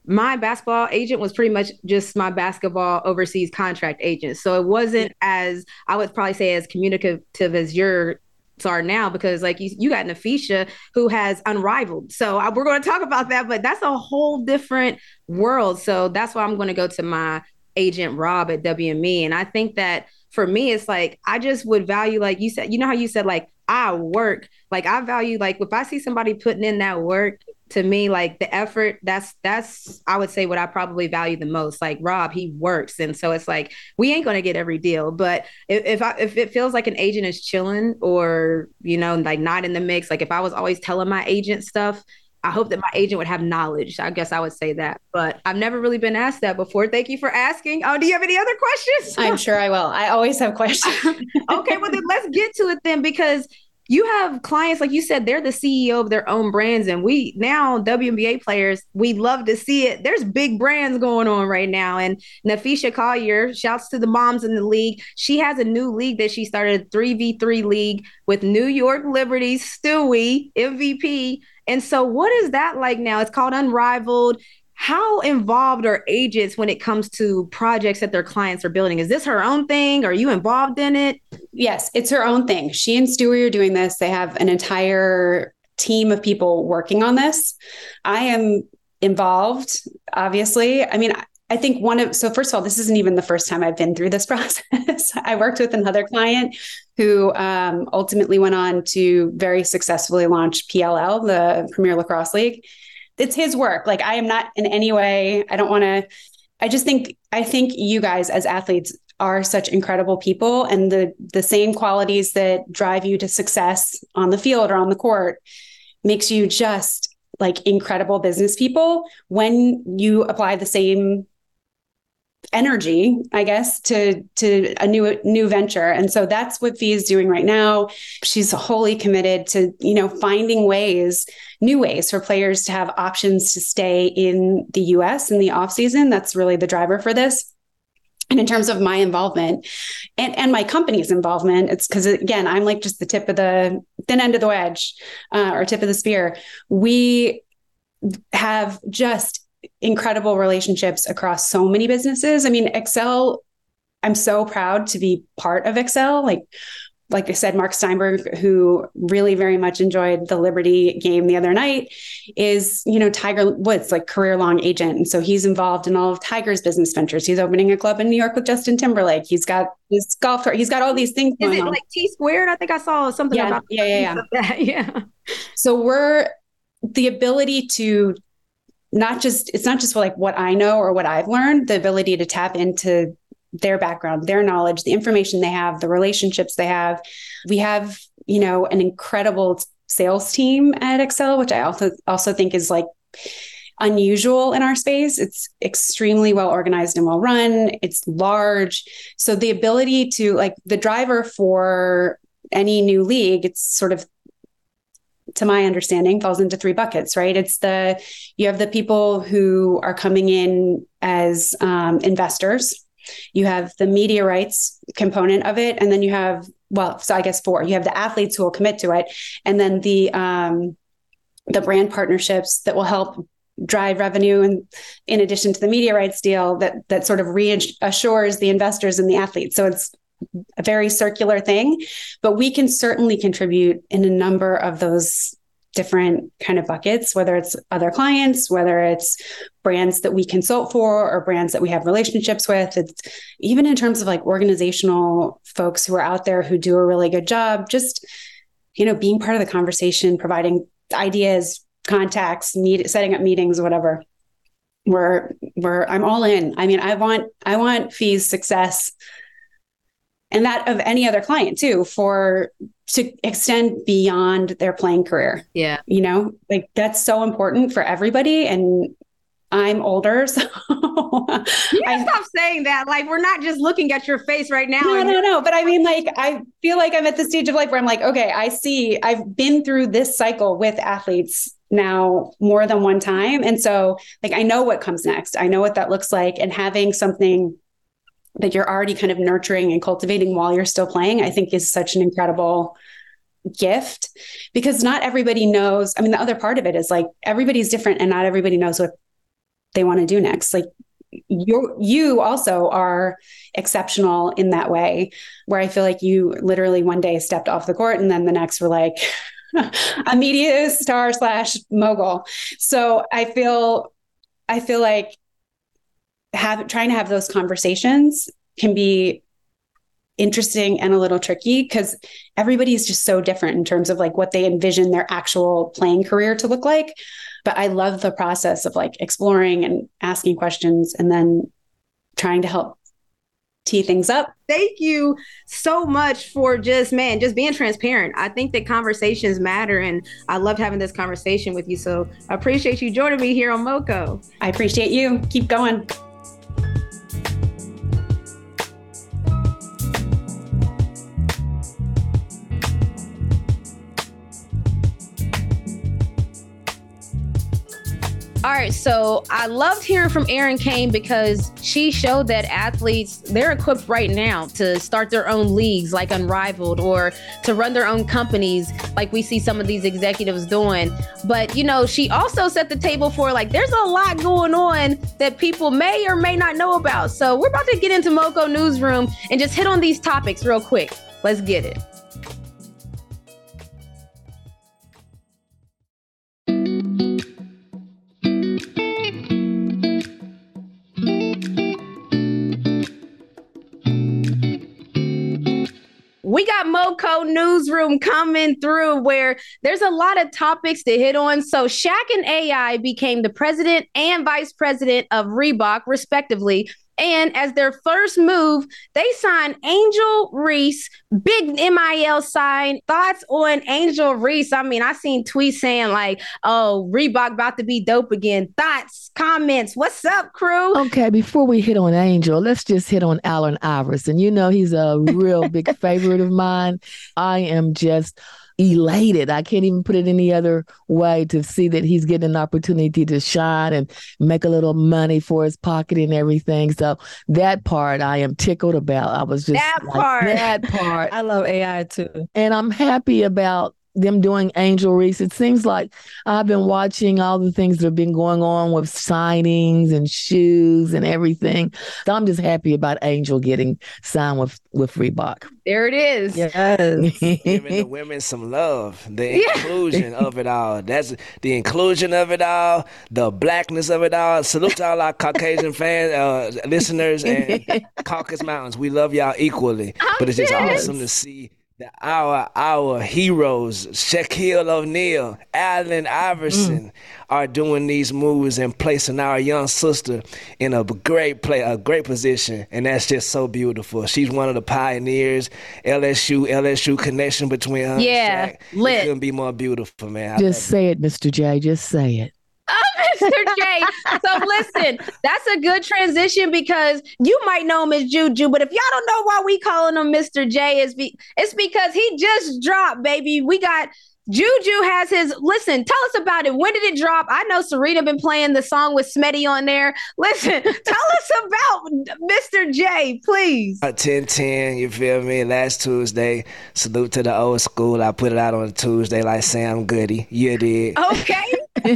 my basketball agent was pretty much just my basketball overseas contract agent. So it wasn't as, I would probably say, as communicative as yours are now, because like you, you got Nafisha, who has Unrivaled. So I, we're going to talk about that, but that's a whole different world. So that's why I'm going to go to my agent, Rob, at W M E. And I think that for me, it's like, I just would value, like you said, you know how you said, like, I work, like I value, like if I see somebody putting in that work, to me, like the effort, that's, that's, I would say what I probably value the most. Like Rob, he works. And so it's like, we ain't going to get every deal, but if, if I, if it feels like an agent is chilling or, you know, like not in the mix, like if I was always telling my agent stuff, I hope that my agent would have knowledge. I guess I would say that, but I've never really been asked that before. Thank you for asking. Oh, do you have any other questions? I'm sure I will. I always have questions. Okay, well then let's get to it then, because you have clients, like you said, they're the C E O of their own brands. And we now, W N B A players, we love to see it. There's big brands going on right now. And Nafisha Collier, shouts to the moms in the league. She has a new league that she started, a three v three league with New York Liberty, Stewie, M V P. And so what is that like now? It's called Unrivaled. How involved are agents when it comes to projects that their clients are building? Is this her own thing? Are you involved in it? Yes, it's her own thing. She and Stewie are doing this. They have an entire team of people working on this. I am involved, obviously. I mean, I think one of, so first of all, this isn't even the first time I've been through this process. I worked with another client who um, ultimately went on to very successfully launch P L L, the Premier Lacrosse League. It's his work. Like I am not in any way, I don't want to, I just think, I think you guys as athletes are such incredible people, and the, the same qualities that drive you to success on the field or on the court makes you just like incredible business people when you apply the same energy, I guess, to, to a new, new venture. And so that's what Fee is doing right now. She's wholly committed to, you know, finding ways, new ways for players to have options to stay in the U S in the off season. That's really the driver for this. And in terms of my involvement and, and my company's involvement, it's because, again, I'm like just the tip of the thin end of the wedge uh, or tip of the spear. We have just incredible relationships across so many businesses. I mean, Excel, I'm so proud to be part of Excel. Like, like I said, Mark Steinberg, who really very much enjoyed the Liberty game the other night, is, you know, Tiger Woods, like career long agent. And so he's involved in all of Tiger's business ventures. He's opening a club in New York with Justin Timberlake. He's got his golf tour. He's got all these things going on. Is it like T Squared? I think I saw something yeah, about yeah, yeah, yeah. that. Yeah. So we're the ability to not just, it's not just like what I know or what I've learned, the ability to tap into their background, their knowledge, the information they have, the relationships they have. We have, you know, an incredible sales team at Excel, which I also also think is like unusual in our space. It's extremely well organized and well run. It's large. So the ability to, like, the driver for any new league, it's sort of, to my understanding, falls into three buckets, right? It's the, you have the people who are coming in as um, investors. You have the media rights component of it. And then you have, well, so I guess four, you have the athletes who will commit to it. And then the, um, the brand partnerships that will help drive revenue. And in addition to the media rights deal that, that sort of reassures the investors and the athletes. So it's a very circular thing, but we can certainly contribute in a number of those different kind of buckets, whether it's other clients, whether it's brands that we consult for or brands that we have relationships with. It's even in terms of like organizational folks who are out there who do a really good job, just, you know, being part of the conversation, providing ideas, contacts, meet, setting up meetings, whatever. We're, we're, I'm all in. I mean, I want, I want Fee's success, and that of any other client too, for to extend beyond their playing career. Yeah. You know, like that's so important for everybody. And I'm older, so you I stop saying that. Like, we're not just looking at your face right now. No, no, no. But I mean, like, I feel like I'm at the stage of life where I'm like, okay, I see, I've been through this cycle with athletes now more than one time. And so like, I know what comes next. I know what that looks like. And having something that you're already kind of nurturing and cultivating while you're still playing, I think is such an incredible gift, because not everybody knows. I mean, the other part of it is like, everybody's different and not everybody knows what they want to do next. Like you, you also are exceptional in that way, where I feel like you literally one day stepped off the court and then the next were like a media star slash mogul. So I feel, I feel like have, trying to have those conversations can be interesting and a little tricky because everybody is just so different in terms of like what they envision their actual playing career to look like. But I love the process of like exploring and asking questions and then trying to help tee things up. Thank you so much for just, man, just being transparent. I think that conversations matter, and I loved having this conversation with you. So I appreciate you joining me here on MoCo. I appreciate you. Keep going. All right, so I loved hearing from Erin Kane because she showed that athletes, they're equipped right now to start their own leagues like Unrivaled or to run their own companies like we see some of these executives doing. But, you know, she also set the table for like, there's a lot going on that people may or may not know about. So we're about to get into MoCo Newsroom and just hit on these topics real quick. Let's get it. We got MoCo Newsroom coming through where there's a lot of topics to hit on. So Shaq and A I became the president and vice president of Reebok, respectively. And as their first move, they signed Angel Reese, big M I L sign. Thoughts on Angel Reese? I mean, I seen tweets saying like, oh, Reebok about to be dope again. Thoughts, comments, what's up, crew? Okay, before we hit on Angel, let's just hit on Allen Iverson. You know, he's a real big favorite of mine. I am just elated. I can't even put it any other way to see that he's getting an opportunity to shine and make a little money for his pocket and everything. So that part I am tickled about. I was just that like, part. That part. I love A I too. And I'm happy about them doing Angel Reese. It seems like I've been watching all the things that have been going on with signings and shoes and everything. So I'm just happy about Angel getting signed with, with Reebok. There it is. Yes. Giving the women some love, the inclusion of it all. That's the inclusion of it all, the blackness of it all. Salute to all our Caucasian fans, uh, listeners, and Caucasus Mountains. We love y'all equally. But it's just awesome to see that our our heroes, Shaquille O'Neal, Allen Iverson, mm. are doing these moves and placing our young sister in a great play, a great position, and that's just so beautiful. She's one of the pioneers. L S U, L S U connection between her yeah, and Shaq. lit. It couldn't be more beautiful, man. I Just say it, Mister J. Just say it. Oh, Mister J. So listen, that's a good transition because you might know him as Juju, but if y'all don't know why we calling him Mister J, is be it's because he just dropped, baby. We got Juju has his, listen, tell us about it. When did it drop? I know Serena been playing the song with Smetty on there. Listen, tell us about Mister J, please. ten ten, you feel me? Last Tuesday, salute to the old school. I put it out on a Tuesday like Sam Goody. You did. Okay.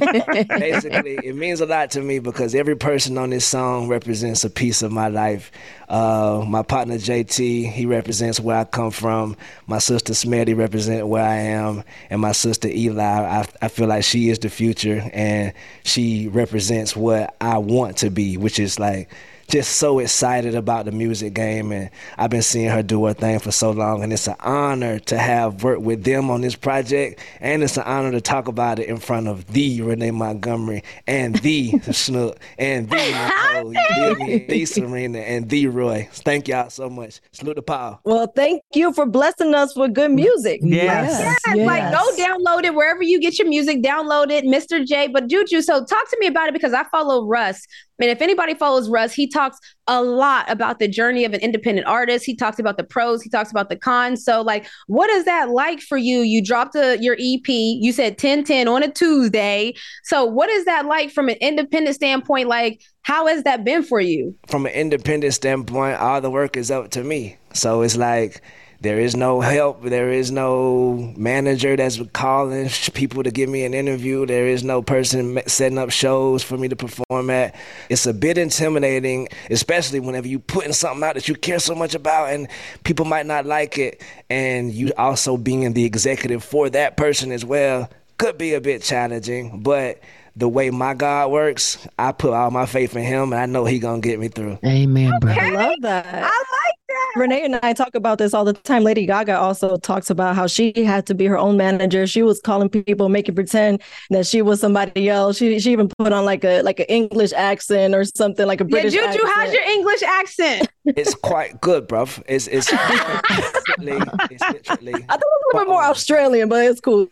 Basically, it means a lot to me because every person on this song represents a piece of my life. Uh, my partner J T, he represents where I come from. My sister Smetty represents where I am. And my sister Eli, I, I feel like she is the future and she represents what I want to be, which is like just so excited about the music game, and I've been seeing her do her thing for so long, and it's an honor to have worked with them on this project, and it's an honor to talk about it in front of the Renee Montgomery and the Snook and the Nicole, you feel me? The Serena and the Roy. Thank y'all so much. Salute to Paul. Well, thank you for blessing us with good music. Yes. Yes, yes. like go download it wherever you get your music. Download it, Mister J. But Juju, so talk to me about it because I follow Russ. And if anybody follows Russ, he talks a lot about the journey of an independent artist. He talks about the pros. He talks about the cons. So, like, what is that like for you? You dropped a, your E P. You said ten ten on a Tuesday. So, what is that like from an independent standpoint? Like, how has that been for you? From an independent standpoint, all the work is up to me. So it's like There is no help. There is no manager that's calling people to give me an interview. There is no person setting up shows for me to perform at. It's a bit intimidating, especially whenever you putting something out that you care so much about and people might not like it. And you also being the executive for that person as well could be a bit challenging. But the way my God works, I put all my faith in him, and I know he gonna get me through. Amen, bro. I love that. I like that. Renee and I talk about this all the time. Lady Gaga also talks about how she had to be her own manager. She was calling people, making pretend that she was somebody else. She she even put on like a like an English accent or something, like a British yeah, Juju, accent. how's your English accent? It's quite good, bruv. It's it's literally, it's literally. I thought it was a little bit more Australian, but it's cool.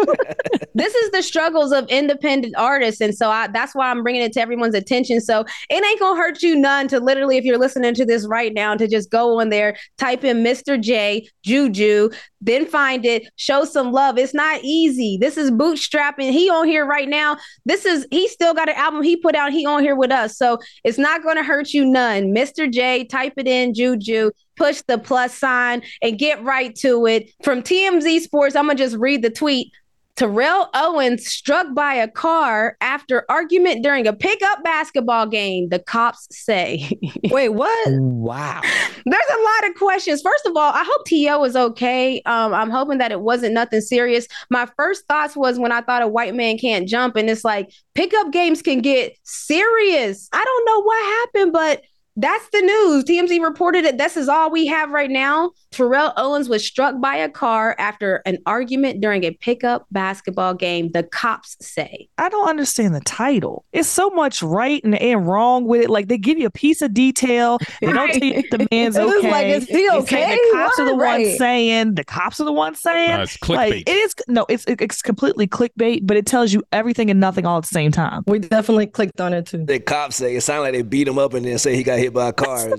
This is the struggles of independent artists. And so I, that's why I'm bringing it to everyone's attention. So it ain't going to hurt you none to literally, if you're listening to this right now, to just go on there, type in Mister J, Juju, then find it, show some love. It's not easy. This is bootstrapping. He on here right now. This is, he still got an album he put out. He on here with us. So it's not going to hurt you none. Mister J, type it in, Juju. Push the plus sign and get right to it. From T M Z Sports, I'm going to just read the tweet. Terrell Owens struck by a car after argument during a pickup basketball game, the cops say. Wait, what? Wow. There's a lot of questions. First of all, I hope T O is okay. Um, I'm hoping that it wasn't nothing serious. My first thoughts was when I thought a white man can't jump, and it's like pickup games can get serious. I don't know what happened, but that's the news. T M Z reported it. This is all we have right now. Terrell Owens was struck by a car after an argument during a pickup basketball game, the cops say. I don't understand the title. It's so much right and, and wrong with it. Like, they give you a piece of detail. They don't tell you if the man's It was okay. like, is he They say okay? The cops are the Right. ones saying. The cops are the ones saying. Uh, it's clickbait. Like, it is no, it's it's completely clickbait, but it tells you everything and nothing all at the same time. We definitely clicked on it too. The cops say it sounded like they beat him up and then say he got hit by a car. Oh,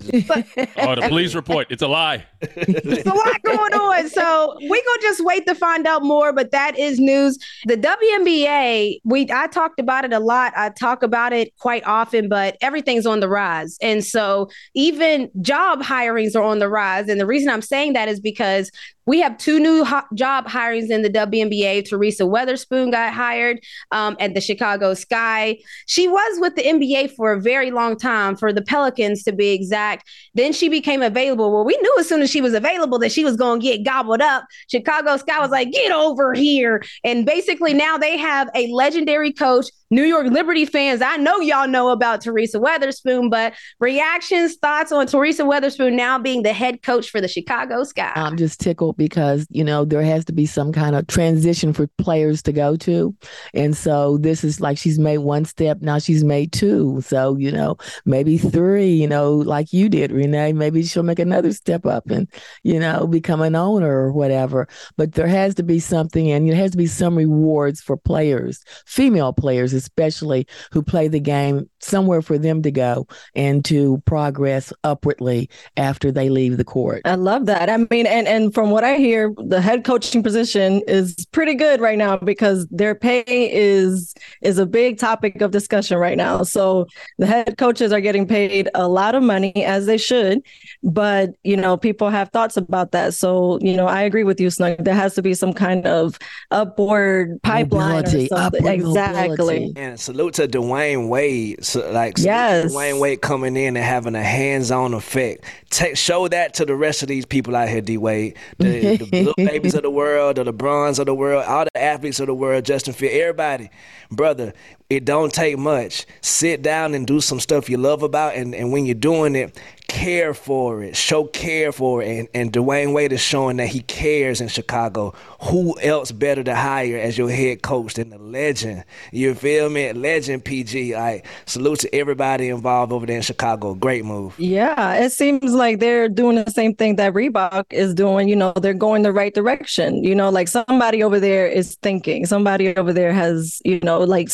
the police report. It's a lie. There's a lot going on. So we gonna just wait to find out more, but that is news. The W N B A, we I talked about it a lot. I talk about it quite often, but everything's on the rise. And so even job hirings are on the rise. And the reason I'm saying that is because we have two new ho- job hirings in the W N B A. Teresa Weatherspoon got hired um, at the Chicago Sky. She was with the N B A for a very long time, for the Pelicans to be exact. Then she became available. Well, we knew as soon as she was available that she was going to get gobbled up. Chicago Sky was like, get over here. And basically now they have a legendary coach. New York Liberty fans, I know y'all know about Teresa Weatherspoon, but reactions, thoughts on Teresa Weatherspoon now being the head coach for the Chicago Sky? I'm just tickled because, you know, there has to be some kind of transition for players to go to. And so this is like she's made one step, now she's made two. So, you know, maybe three, you know, like you did, Renee. Maybe she'll make another step up and, you know, become an owner or whatever. But there has to be something, and there has to be some rewards for players, female players especially, who play the game, somewhere for them to go and to progress upwardly after they leave the court. I love that. I mean, and, and from what I hear, the head coaching position is pretty good right now because their pay is is a big topic of discussion right now. So the head coaches are getting paid a lot of money, as they should. But, you know, people have thoughts about that. So, you know, I agree with you, Snug. There has to be some kind of upward pipeline Mobility, or something. upward Exactly. mobility. And salute to Dwayne Wade. So, like, salute Yes. to Dwayne Wade coming in and having a hands-on effect. Take, show that to the rest of these people out here, D Wade. The, the little babies of the world, the LeBrons of the world, all the athletes of the world, Justin Fields, everybody. Brother, it don't take much. Sit down and do some stuff you love about, and, and when you're doing it, care for it. Show care for it. And, and Dwayne Wade is showing that he cares in Chicago. Who else better to hire as your head coach than the legend? You feel me? Legend P G. Like, salute to everybody involved over there in Chicago. Great move. Yeah, it seems like they're doing the same thing that Reebok is doing. You know, they're going the right direction. You know, like somebody over there is thinking. Somebody over there has, you know, like sees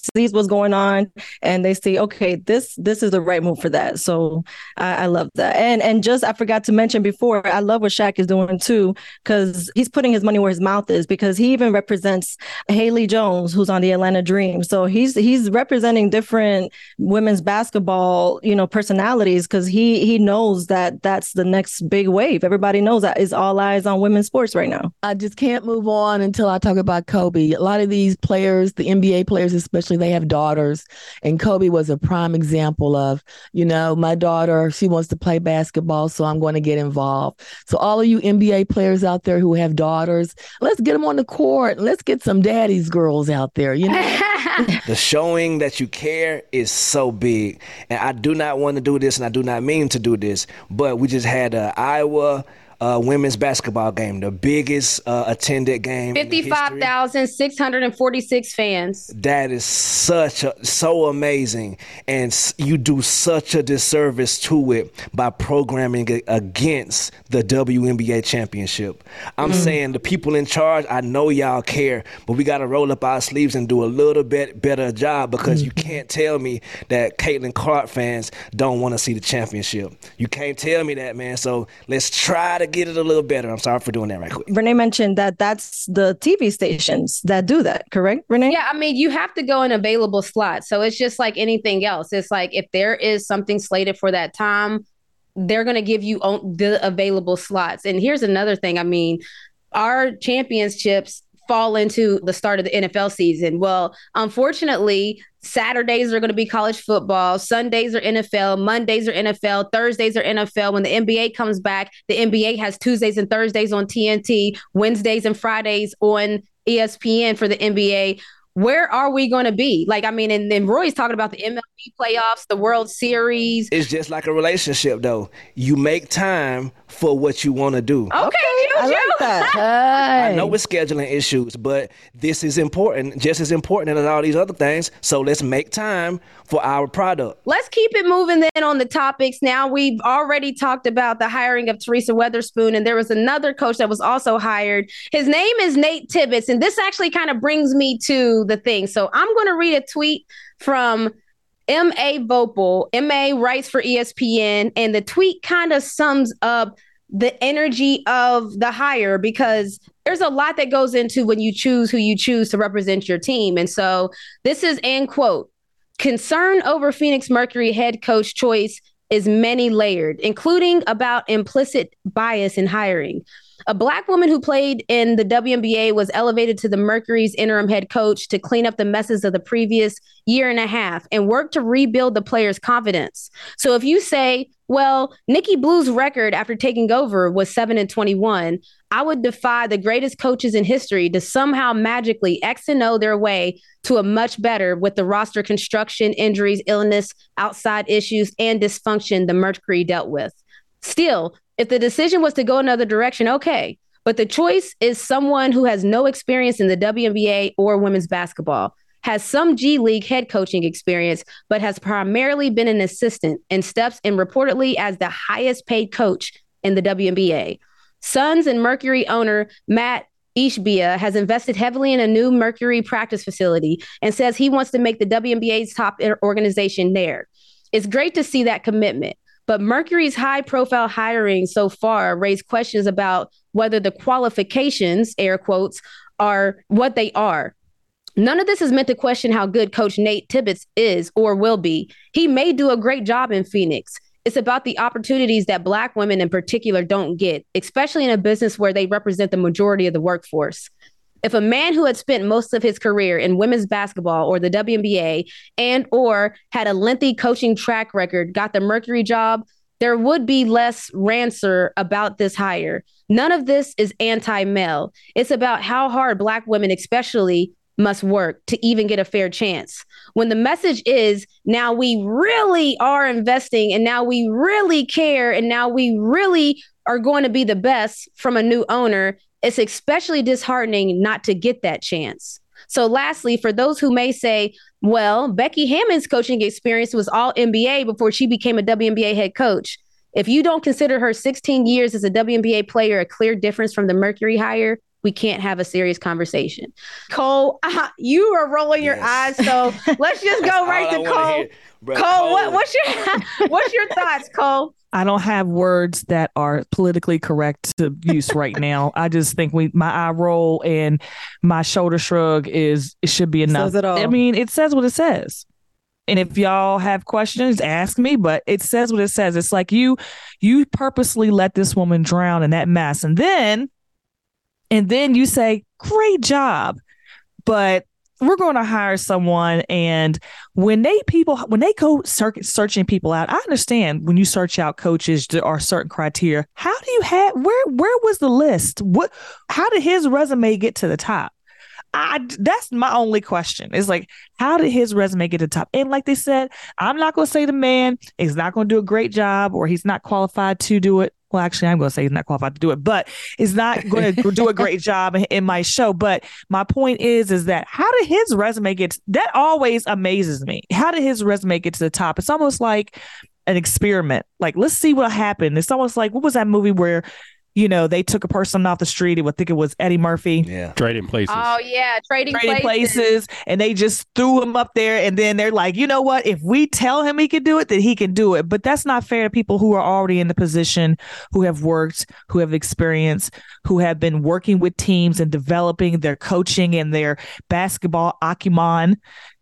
sees what's going on and they see, okay, this this is the right move for that. So I, I love that. And and just I forgot to mention before, I love what Shaq is doing too, because he's putting his money where his mouth is, because he even represents Haley Jones, who's on the Atlanta Dream. So he's he's representing different women's basketball, you know, personalities, because he he knows that that's the next big wave. Everybody knows that is all eyes on women's sports right now. I just can't move on until I talk about Kobe. A lot of these players, the N B A players especially, they have daughters. And Kobe was a prime example of, you know, my daughter, she wants to play basketball, so I'm going to get involved. So all of you N B A players out there who have daughters, let's get them on the court. Let's get some daddy's girls out there, you know. The showing that you care is so big. And I do not want to do this, and I do not mean to do this, but we just had a Iowa Uh, women's basketball game, the biggest uh, attended game. fifty-five thousand six hundred forty-six fans. That is such a, so amazing. And s- you do such a disservice to it by programming it against the W N B A championship. I'm mm. saying the people in charge, I know y'all care, but we got to roll up our sleeves and do a little bit better job, because mm. you can't tell me that Caitlin Clark fans don't want to see the championship. You can't tell me that, man. So let's try to get it a little better. I'm sorry for doing that right quick. Renee mentioned that that's the T V stations that do that, correct, Renee? Yeah, I mean, you have to go in available slots. So it's just like anything else. It's like if there is something slated for that time, they're going to give you the available slots. And here's another thing. I mean, our championships fall into the start of the N F L season. Well, unfortunately, Saturdays are going to be college football. Sundays are N F L. Mondays are N F L. Thursdays are N F L. When the N B A comes back, the N B A has Tuesdays and Thursdays on T N T, Wednesdays and Fridays on E S P N for the N B A. Where are we going to be? Like, I mean, and then Roy's talking about the M L B playoffs, the World Series. It's just like a relationship, though. You make time for what you want to do. Okay, Juju. I like that. Hey. I know with scheduling issues, but this is important, just as important as all these other things. So let's make time for our product. Let's keep it moving then on the topics. Now, we've already talked about the hiring of Teresa Weatherspoon, and there was another coach that was also hired. His name is Nate Tibbetts, and this actually kind of brings me to the thing. So I'm going to read a tweet from M A Vopel. M A writes for E S P N, and the tweet kind of sums up the energy of the hire, because there's a lot that goes into when you choose who you choose to represent your team. And so this is, end quote, concern over Phoenix Mercury head coach choice is many layered, including about implicit bias in hiring. A Black woman who played in the W N B A was elevated to the Mercury's interim head coach to clean up the messes of the previous year and a half and work to rebuild the players' confidence. So if you say, well, Nikki Blue's record after taking over was seven and twenty-one, I would defy the greatest coaches in history to somehow magically X and O their way to a much better with the roster construction, injuries, illness, outside issues, and dysfunction the Mercury dealt with. Still, if the decision was to go another direction, okay. But the choice is someone who has no experience in the W N B A or women's basketball, has some G League head coaching experience, but has primarily been an assistant and steps in reportedly as the highest paid coach in the W N B A. Suns and Mercury owner Matt Ishbia has invested heavily in a new Mercury practice facility and says he wants to make the W N B A's top organization there. It's great to see that commitment. But Mercury's high-profile hiring so far raised questions about whether the qualifications, air quotes, are what they are. None of this is meant to question how good Coach Nate Tibbetts is or will be. He may do a great job in Phoenix. It's about the opportunities that Black women in particular don't get, especially in a business where they represent the majority of the workforce. If a man who had spent most of his career in women's basketball or the W N B A and or had a lengthy coaching track record got the Mercury job, there would be less rancor about this hire. None of this is anti-male. It's about how hard Black women especially must work to even get a fair chance. When the message is, now we really are investing and now we really care and now we really are going to be the best from a new owner, it's especially disheartening not to get that chance. So lastly, for those who may say, well, Becky Hammon's coaching experience was all N B A before she became a W N B A head coach. If you don't consider her sixteen years as a W N B A player a clear difference from the Mercury hire, we can't have a serious conversation. Cole, uh, you are rolling your Yes. eyes, so let's just go right all to I wanna Cole. hear. Bro, Cole, Cole. What, what's your what's your thoughts, Cole? I don't have words that are politically correct to use right now. I just think we my eye roll and my shoulder shrug is it should be enough. Says it all. I mean, it says what it says. And if y'all have questions, ask me, but it says what it says. It's like you you purposely let this woman drown in that mess. And then and then you say, "Great job." But we're going to hire someone, and when they people when they go search, searching people out, I understand when you search out coaches, there are certain criteria. How do you have where where was the list? What how did his resume get to the top? I that's my only question. It's like, how did his resume get to the top? And like they said, I'm not going to say the man is not going to do a great job or he's not qualified to do it. Well, actually, I'm going to say he's not qualified to do it, but he's not going to do a great job in, in my show. But my point is, is that how did his resume get? That always amazes me. How did his resume get to the top? It's almost like an experiment. Like, let's see what happened. It's almost like, what was that movie where, you know, they took a person off the street? I would think it was Eddie Murphy. Yeah. Trading places. Oh yeah, trading, Trading places. places, and they just threw him up there, and then they're like, you know what? If we tell him he can do it, then he can do it. But that's not fair to people who are already in the position, who have worked, who have experience, who have been working with teams and developing their coaching and their basketball acumen.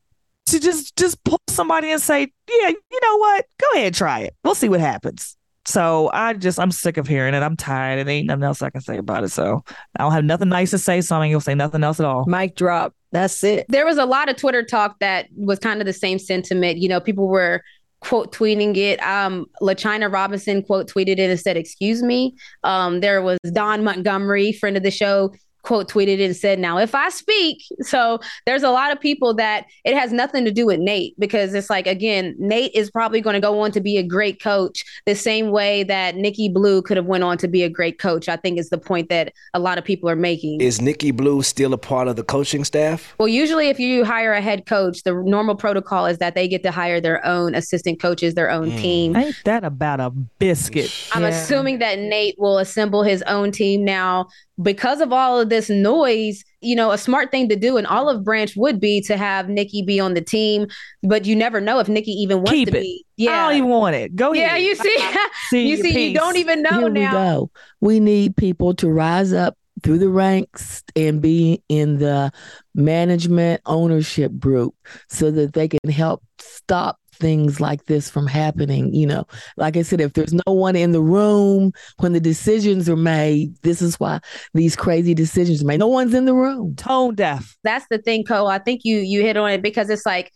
To just just pull somebody and say, yeah, you know what? Go ahead, try it. We'll see what happens. So I just, I'm sick of hearing it. I'm tired. It ain't nothing else I can say about it. So I don't have nothing nice to say, so I ain't gonna say nothing else at all. Mic drop. That's it. There was a lot of Twitter talk that was kind of the same sentiment. You know, people were quote tweeting it. Um, LaChina Robinson quote tweeted it and said, "Excuse me." Um, there was Don Montgomery, friend of the show, quote tweeted it and said, "Now if I speak." So there's a lot of people that it has nothing to do with Nate, because it's like, again, Nate is probably going to go on to be a great coach the same way that Nikki Blue could have went on to be a great coach. I think is the point that a lot of people are making. Is Nikki Blue still a part of the coaching staff? Well, usually if you hire a head coach, the normal protocol is that they get to hire their own assistant coaches, their own Mm. team. Ain't that about a biscuit? I'm Yeah. assuming that Nate will assemble his own team now. Because of all of this noise, you know, a smart thing to do in Olive Branch would be to have Nikki be on the team, but you never know if Nikki even wants Keep to it. be. I Yeah. don't even want it. Go Yeah, ahead. you see, See you your see, you piece. don't even know Here now. we go. We need people to rise up through the ranks and be in the management ownership group so that they can help stop things like this from happening. You know, like I said, if there's no one in the room when the decisions are made, this is why these crazy decisions are made. No one's in the room. Tone deaf. That's the thing, Cole. I think you you hit on it, because it's like,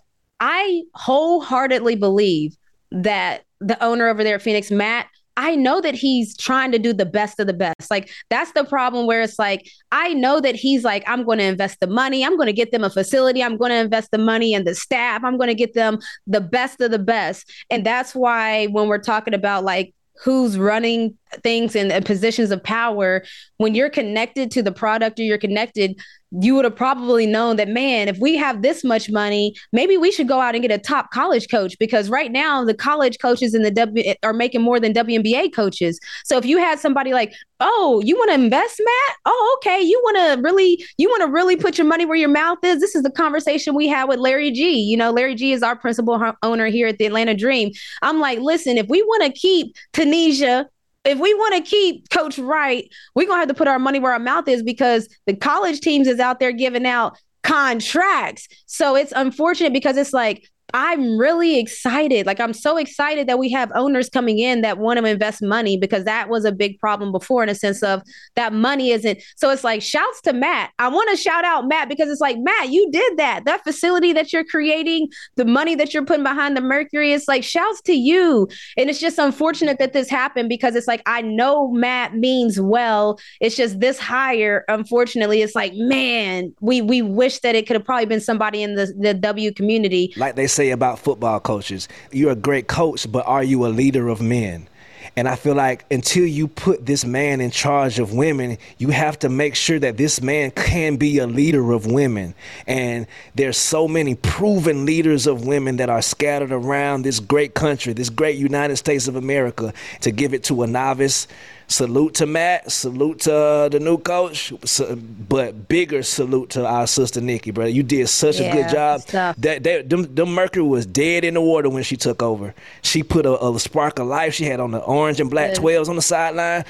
I wholeheartedly believe that the owner over there at Phoenix, Matt, I know that he's trying to do the best of the best. Like, that's the problem, where it's like, I know that he's like, I'm going to invest the money. I'm going to get them a facility. I'm going to invest the money and the staff. I'm going to get them the best of the best. And that's why when we're talking about like who's running things in, in positions of power, when you're connected to the product or you're connected, you would have probably known that, man, if we have this much money, maybe we should go out and get a top college coach, because right now the college coaches in the W are making more than W N B A coaches. So if you had somebody like, oh, you want to invest, Matt? Oh, okay. You want to really, you want to really put your money where your mouth is. This is the conversation we had with Larry G. You know, Larry G is our principal ho- owner here at the Atlanta Dream. I'm like, listen, if we want to keep Tunisia, if we want to keep Coach Wright, we're going to have to put our money where our mouth is, because the college teams is out there giving out contracts. So it's unfortunate, because it's like, I'm really excited. Like, I'm so excited that we have owners coming in that want to invest money, because that was a big problem before, in a sense of that money isn't. So it's like, shouts to Matt. I want to shout out Matt, because it's like, Matt, you did that. That facility that you're creating, the money that you're putting behind the Mercury, it's like, shouts to you. And it's just unfortunate that this happened, because it's like, I know Matt means well. It's just this hire, unfortunately, it's like, man, we we wish that it could have probably been somebody in the, the W community. Like they say about football coaches, you're a great coach, but are you a leader of men? And I feel like until you put this man in charge of women, you have to make sure that this man can be a leader of women. And there's so many proven leaders of women that are scattered around this great country, this great United States of America. To give it to a novice, salute to Matt, salute to uh, the new coach, so, but bigger salute to our sister Nikki, bro. You did such Yeah, a good job. stuff. That, that them, them Mercury was dead in the water when she took over. She put a, a spark of life. She had on the orange and black twelves on the sideline.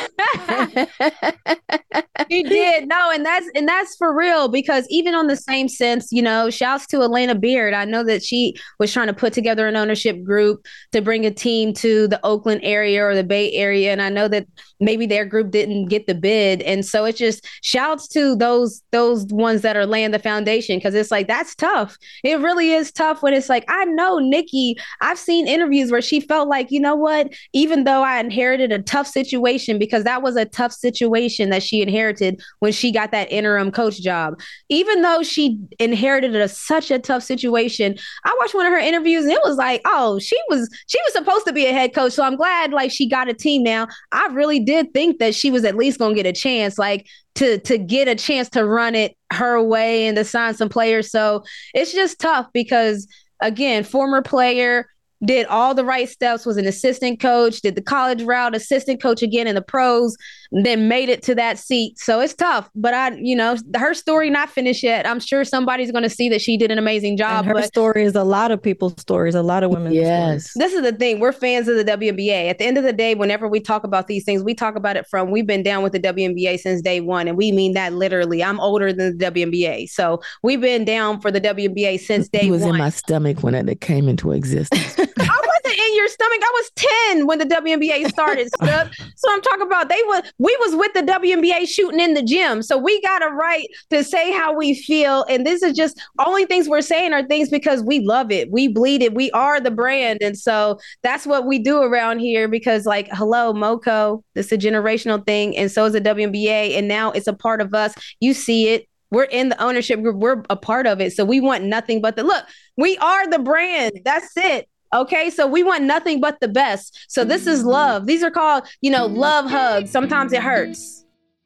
She did. No, and that's and that's for real, because even on the same sense, you know, shouts to Elena Beard. I know that she was trying to put together an ownership group to bring a team to the Oakland area or the Bay Area. And I know that maybe their group didn't get the bid. And so it's just shouts to those those ones that are laying the foundation, because it's like, that's tough. It really is tough when it's like, I know Nikki, I've seen interviews where she felt like, you know what, even though I inherited a tough situation, because that was a tough situation that she inherited when she got that interim coach job, even though she inherited a, such a tough situation. I watched one of her interviews and it was like, oh, she was she was supposed to be a head coach. So I'm glad like she got a team now. I really did think that she was at least going to get a chance, like to to get a chance to run it her way and to sign some players. So it's just tough because, again, former player, did all the right steps, was an assistant coach, did the college route, assistant coach again in the pros, then made it to that seat. So it's tough. But I, you know, her story not finished yet. I'm sure somebody's going to see that she did an amazing job. And her but story is a lot of people's stories, a lot of women's Yes. stories. This is the thing. We're fans of the W N B A. At the end of the day, whenever we talk about these things, we talk about it from, we've been down with the W N B A since day one. And we mean that literally. I'm older than the W N B A. So we've been down for the W N B A since day It was one. in my stomach when it came into existence. I wasn't in your stomach. I was ten when the W N B A started. Stuff. So I'm talking about they was we was with the W N B A shooting in the gym. So we got a right to say how we feel. And this is just only things we're saying are things because we love it. We bleed it. We are the brand. And so that's what we do around here because, like, hello, Moco, this is a generational thing. And so is the W N B A. And now it's a part of us. You see it. We're in the ownership group. We're a part of it. So we want nothing but the look. We are the brand. That's it. Okay, so we want nothing but the best. So this is love. These are called, you know, love hugs. Sometimes it hurts.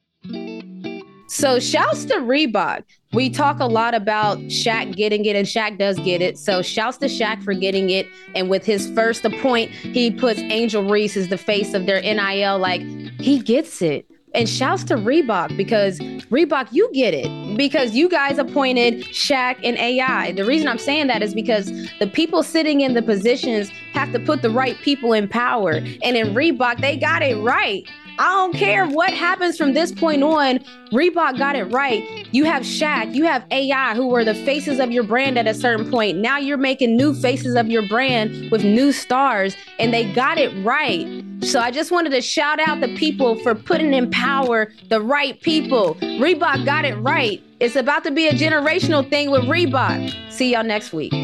So shouts to Reebok. We talk a lot about Shaq getting it, and Shaq does get it. So shouts to Shaq for getting it. And with his first appoint, he puts Angel Reese as the face of their N I L. Like, he gets it. And shouts to Reebok because Reebok, you get it because you guys appointed Shaq and A I. The reason I'm saying that is because the people sitting in the positions have to put the right people in power. And in Reebok, they got it right. I don't care what happens from this point on. Reebok got it right. You have Shaq, you have A I, who were the faces of your brand at a certain point. Now you're making new faces of your brand with new stars, and they got it right. So I just wanted to shout out the people for putting in power the right people. Reebok got it right. It's about to be a generational thing with Reebok. See y'all next week.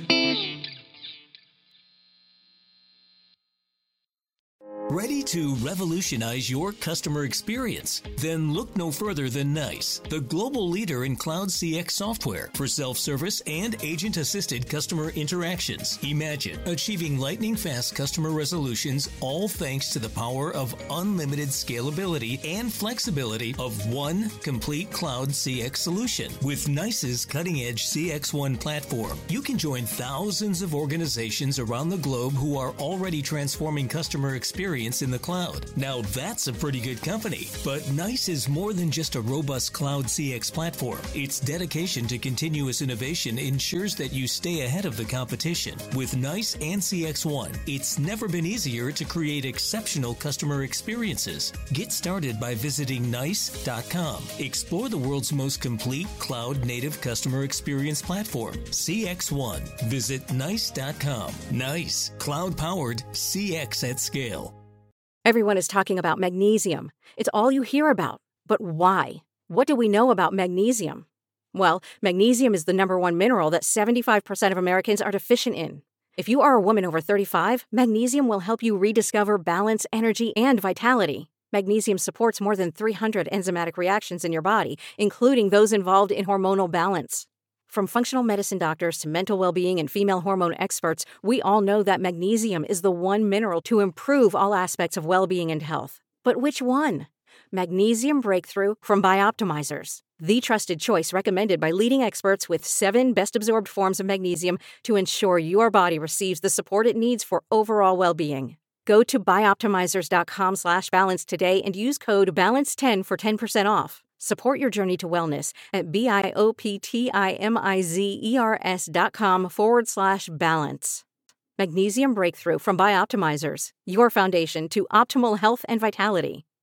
Ready to revolutionize your customer experience? Then look no further than NICE, the global leader in cloud C X software for self-service and agent-assisted customer interactions. Imagine achieving lightning-fast customer resolutions, all thanks to the power of unlimited scalability and flexibility of one complete cloud C X solution. With NICE's cutting-edge C X one platform, you can join thousands of organizations around the globe who are already transforming customer experience in the cloud. Now that's a pretty good company. But NICE is more than just a robust cloud C X platform. Its dedication to continuous innovation ensures that you stay ahead of the competition. With NICE and C X one, it's never been easier to create exceptional customer experiences. Get started by visiting nice dot com. Explore the world's most complete cloud-native customer experience platform, C X one. Visit nice dot com. NICE, cloud-powered C X at scale. Everyone is talking about magnesium. It's all you hear about. But why? What do we know about magnesium? Well, magnesium is the number one mineral that seventy-five percent of Americans are deficient in. If you are a woman over thirty-five, magnesium will help you rediscover balance, energy, and vitality. Magnesium supports more than three hundred enzymatic reactions in your body, including those involved in hormonal balance. From functional medicine doctors to mental well-being and female hormone experts, we all know that magnesium is the one mineral to improve all aspects of well-being and health. But which one? Magnesium Breakthrough from Bioptimizers, the trusted choice recommended by leading experts with seven best-absorbed forms of magnesium to ensure your body receives the support it needs for overall well-being. Go to bioptimizers.com slash balance today and use code balance ten for ten percent off. Support your journey to wellness at B-I-O-P-T-I-M-I-Z-E-R-S dot com forward slash balance. Magnesium Breakthrough from Bioptimizers, your foundation to optimal health and vitality.